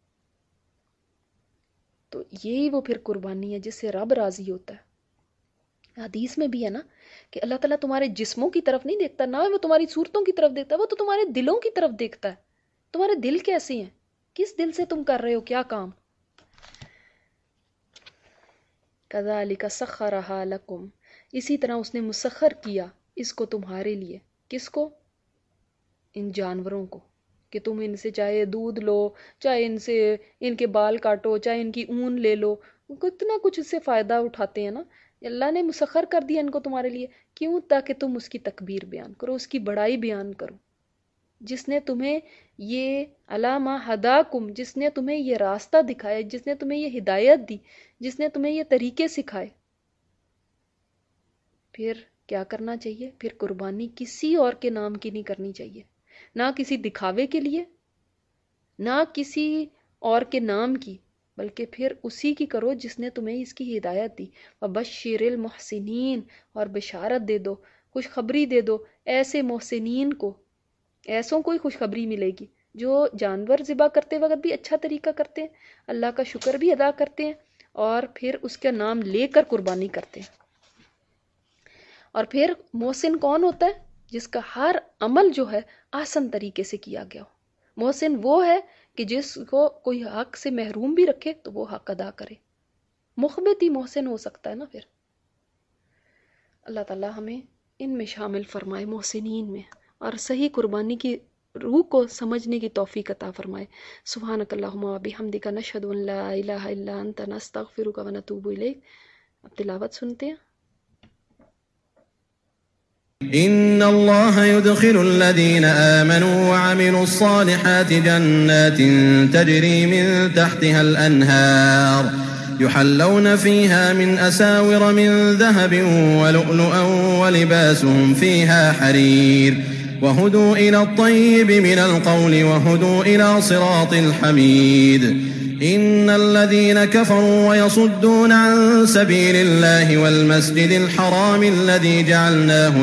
تو یہی وہ پھر قربانی ہے جس سے رب راضی ہوتا ہے. حدیث میں بھی ہے نا کہ اللہ تعالیٰ تمہارے جسموں کی طرف نہیں دیکھتا، نہ وہ تمہاری صورتوں کی طرف دیکھتا ہے، وہ تو تمہارے دلوں کی طرف دیکھتا ہے. تمہارے دل کیسے ہیں، کس دل سے تم کر رہے ہو کیا کام. کذالک سخرھا لکم، اسی طرح اس نے مسخر کیا اس کو تمہارے لیے. کس کو؟ ان جانوروں کو، کہ تم ان سے چاہے دودھ لو، چاہے ان سے ان کے بال کاٹو، چاہے ان کی اون لے لو، کتنا کچھ اس سے فائدہ اٹھاتے ہیں نا. اللہ نے مسخر کر دیا ان کو تمہارے لیے. کیوں؟ تاکہ تم اس کی تکبیر بیان کرو، اس کی بڑائی بیان کرو. جس نے تمہیں یہ علامہ ہداکم، جس نے تمہیں یہ راستہ دکھایا، جس نے تمہیں یہ ہدایت دی، جس نے تمہیں یہ طریقے سکھائے، پھر क्या करना चाहिए? फिर कुर्बानी किसी और के नाम की नहीं करनी चाहिए, ना किसी दिखावे के लिए, ना किसी और के नाम की, बल्कि फिर उसी की करो जिसने तुम्हें इसकी हिदायत दी। वबश्शिरिल मुहसिनीन, और बिशारत दे दो, खुशखबरी दे दो ऐसे मोहसिनीन को, ऐसों को ही खुशखबरी मिलेगी जो जानवर ज़िबा करते वक्त भी अच्छा तरीका करते हैं, अल्लाह का शुक्र भी अदा करते हैं, और फिर उसका नाम लेकर कुर्बानी करते हैं। और फिर मोहसिन कौन होता है? जिसका हर अमल जो है आसान तरीके से किया गया हो। मोहसिन वो है कि जिसको कोई हक से महरूम भी रखे तो वो हक अदा करे। मुखबित ही मोहसिन हो सकता है ना। फिर अल्लाह ताला हमें इनमें शामिल फरमाए, मोहसिनीन में, और सही कुर्बानी की रूह को समझने की तौफीक अता फरमाए। सुब्हानकल्लाहुम्मा व बिहम्दिका नशहदु अन ला इलाहा इल्ला अंता नस्तगफिरुका व नतूबु इलैक। अब तिलावत सुनते हैं। إن الله يدخل الذين آمنوا وعملوا الصالحات جنات تجري من تحتها الأنهار يحلون فيها من أساور من ذهب ولؤلؤا ولباسهم فيها حرير وهدوا إلى الطيب من القول وهدوا إلى صراط الحميد. إن الذين كفروا ويصدون عن سبيل الله والمسجد الحرام الذي جعلناه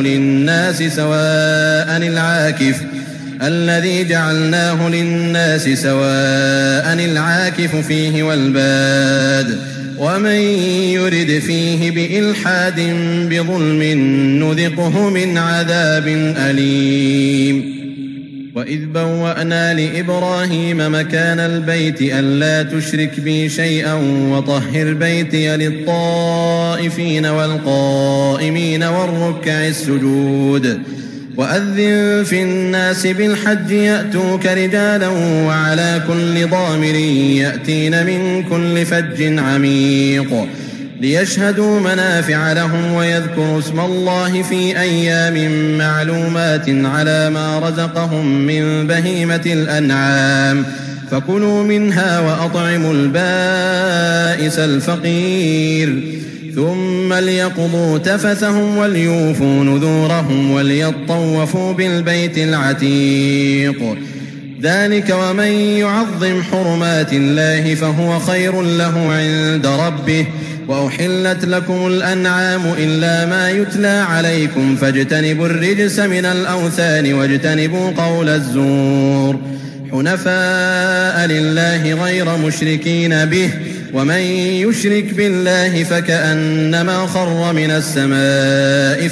للناس سواء العاكف فيه والباد ومن يرد فيه بإلحاد بظلم نذقه من عذاب أليم. وإذ بوأنا لإبراهيم مكان البيت ألا تشرك بي شيئا وطهر بيتي للطائفين والقائمين والركع السجود. وأذن في الناس بالحج يأتوك رجالا وعلى كل ضامر يأتين من كل فج عميق ليشهدوا منافع لهم ويذكروا اسم الله في أيام معلومات على ما رزقهم من بهيمة الأنعام فكلوا منها وأطعموا البائس الفقير ثم ليقضوا تفثهم وليوفوا نذورهم وليطوفوا بالبيت العتيق. ذلك ومن يعظم حرمات الله فهو خير له عند ربه. وأحلت لكم الأنعام إلا ما يتلى عليكم فاجتنبوا الرجس من الأوثان واجتنبوا قول الزور حنفاء لله غير مشركين به ومن يشرك بالله فكأنما خر من السماء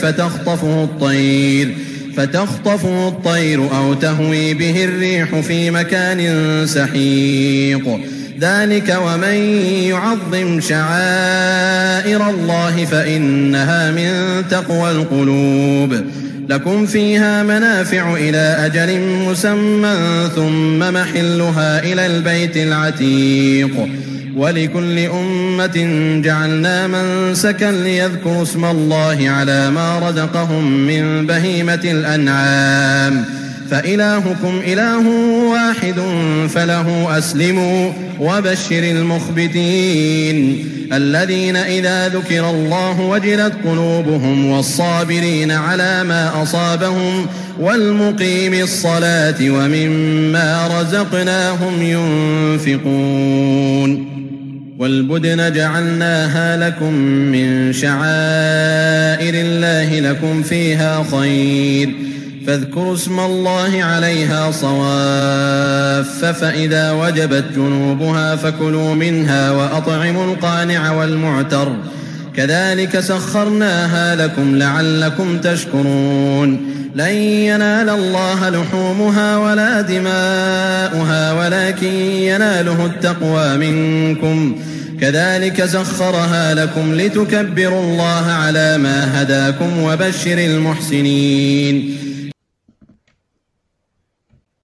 فتخطفه الطير أو تهوي به الريح في مكان سحيق. ذلك ومن يعظم شعائر الله فإنها من تقوى القلوب. لكم فيها منافع إلى أجل مسمى ثم محلها إلى البيت العتيق. ولكل أمة جعلنا منسكا ليذكروا اسم الله على ما رزقهم من بهيمة الأنعام فإلهكم إله واحد فله أسلموا. وبشر المخبتين الذين إذا ذكر الله وجلت قلوبهم والصابرين على ما أصابهم والمقيم الصلاة وممما رزقناهم ينفقون. والبدن جعلناها لكم من شعائر الله لكم فيها خير فاذكروا اسم الله عليها صواف فإذا وجبت جنوبها فكلوا منها وأطعموا القانع والمعتر كذلك سخرناها لكم لعلكم تشكرون. لن ينال الله لحومها ولا دماؤها ولكن يناله التقوى منكم كذلك سخرها لكم لتكبروا الله على ما هداكم. وبشر المحسنين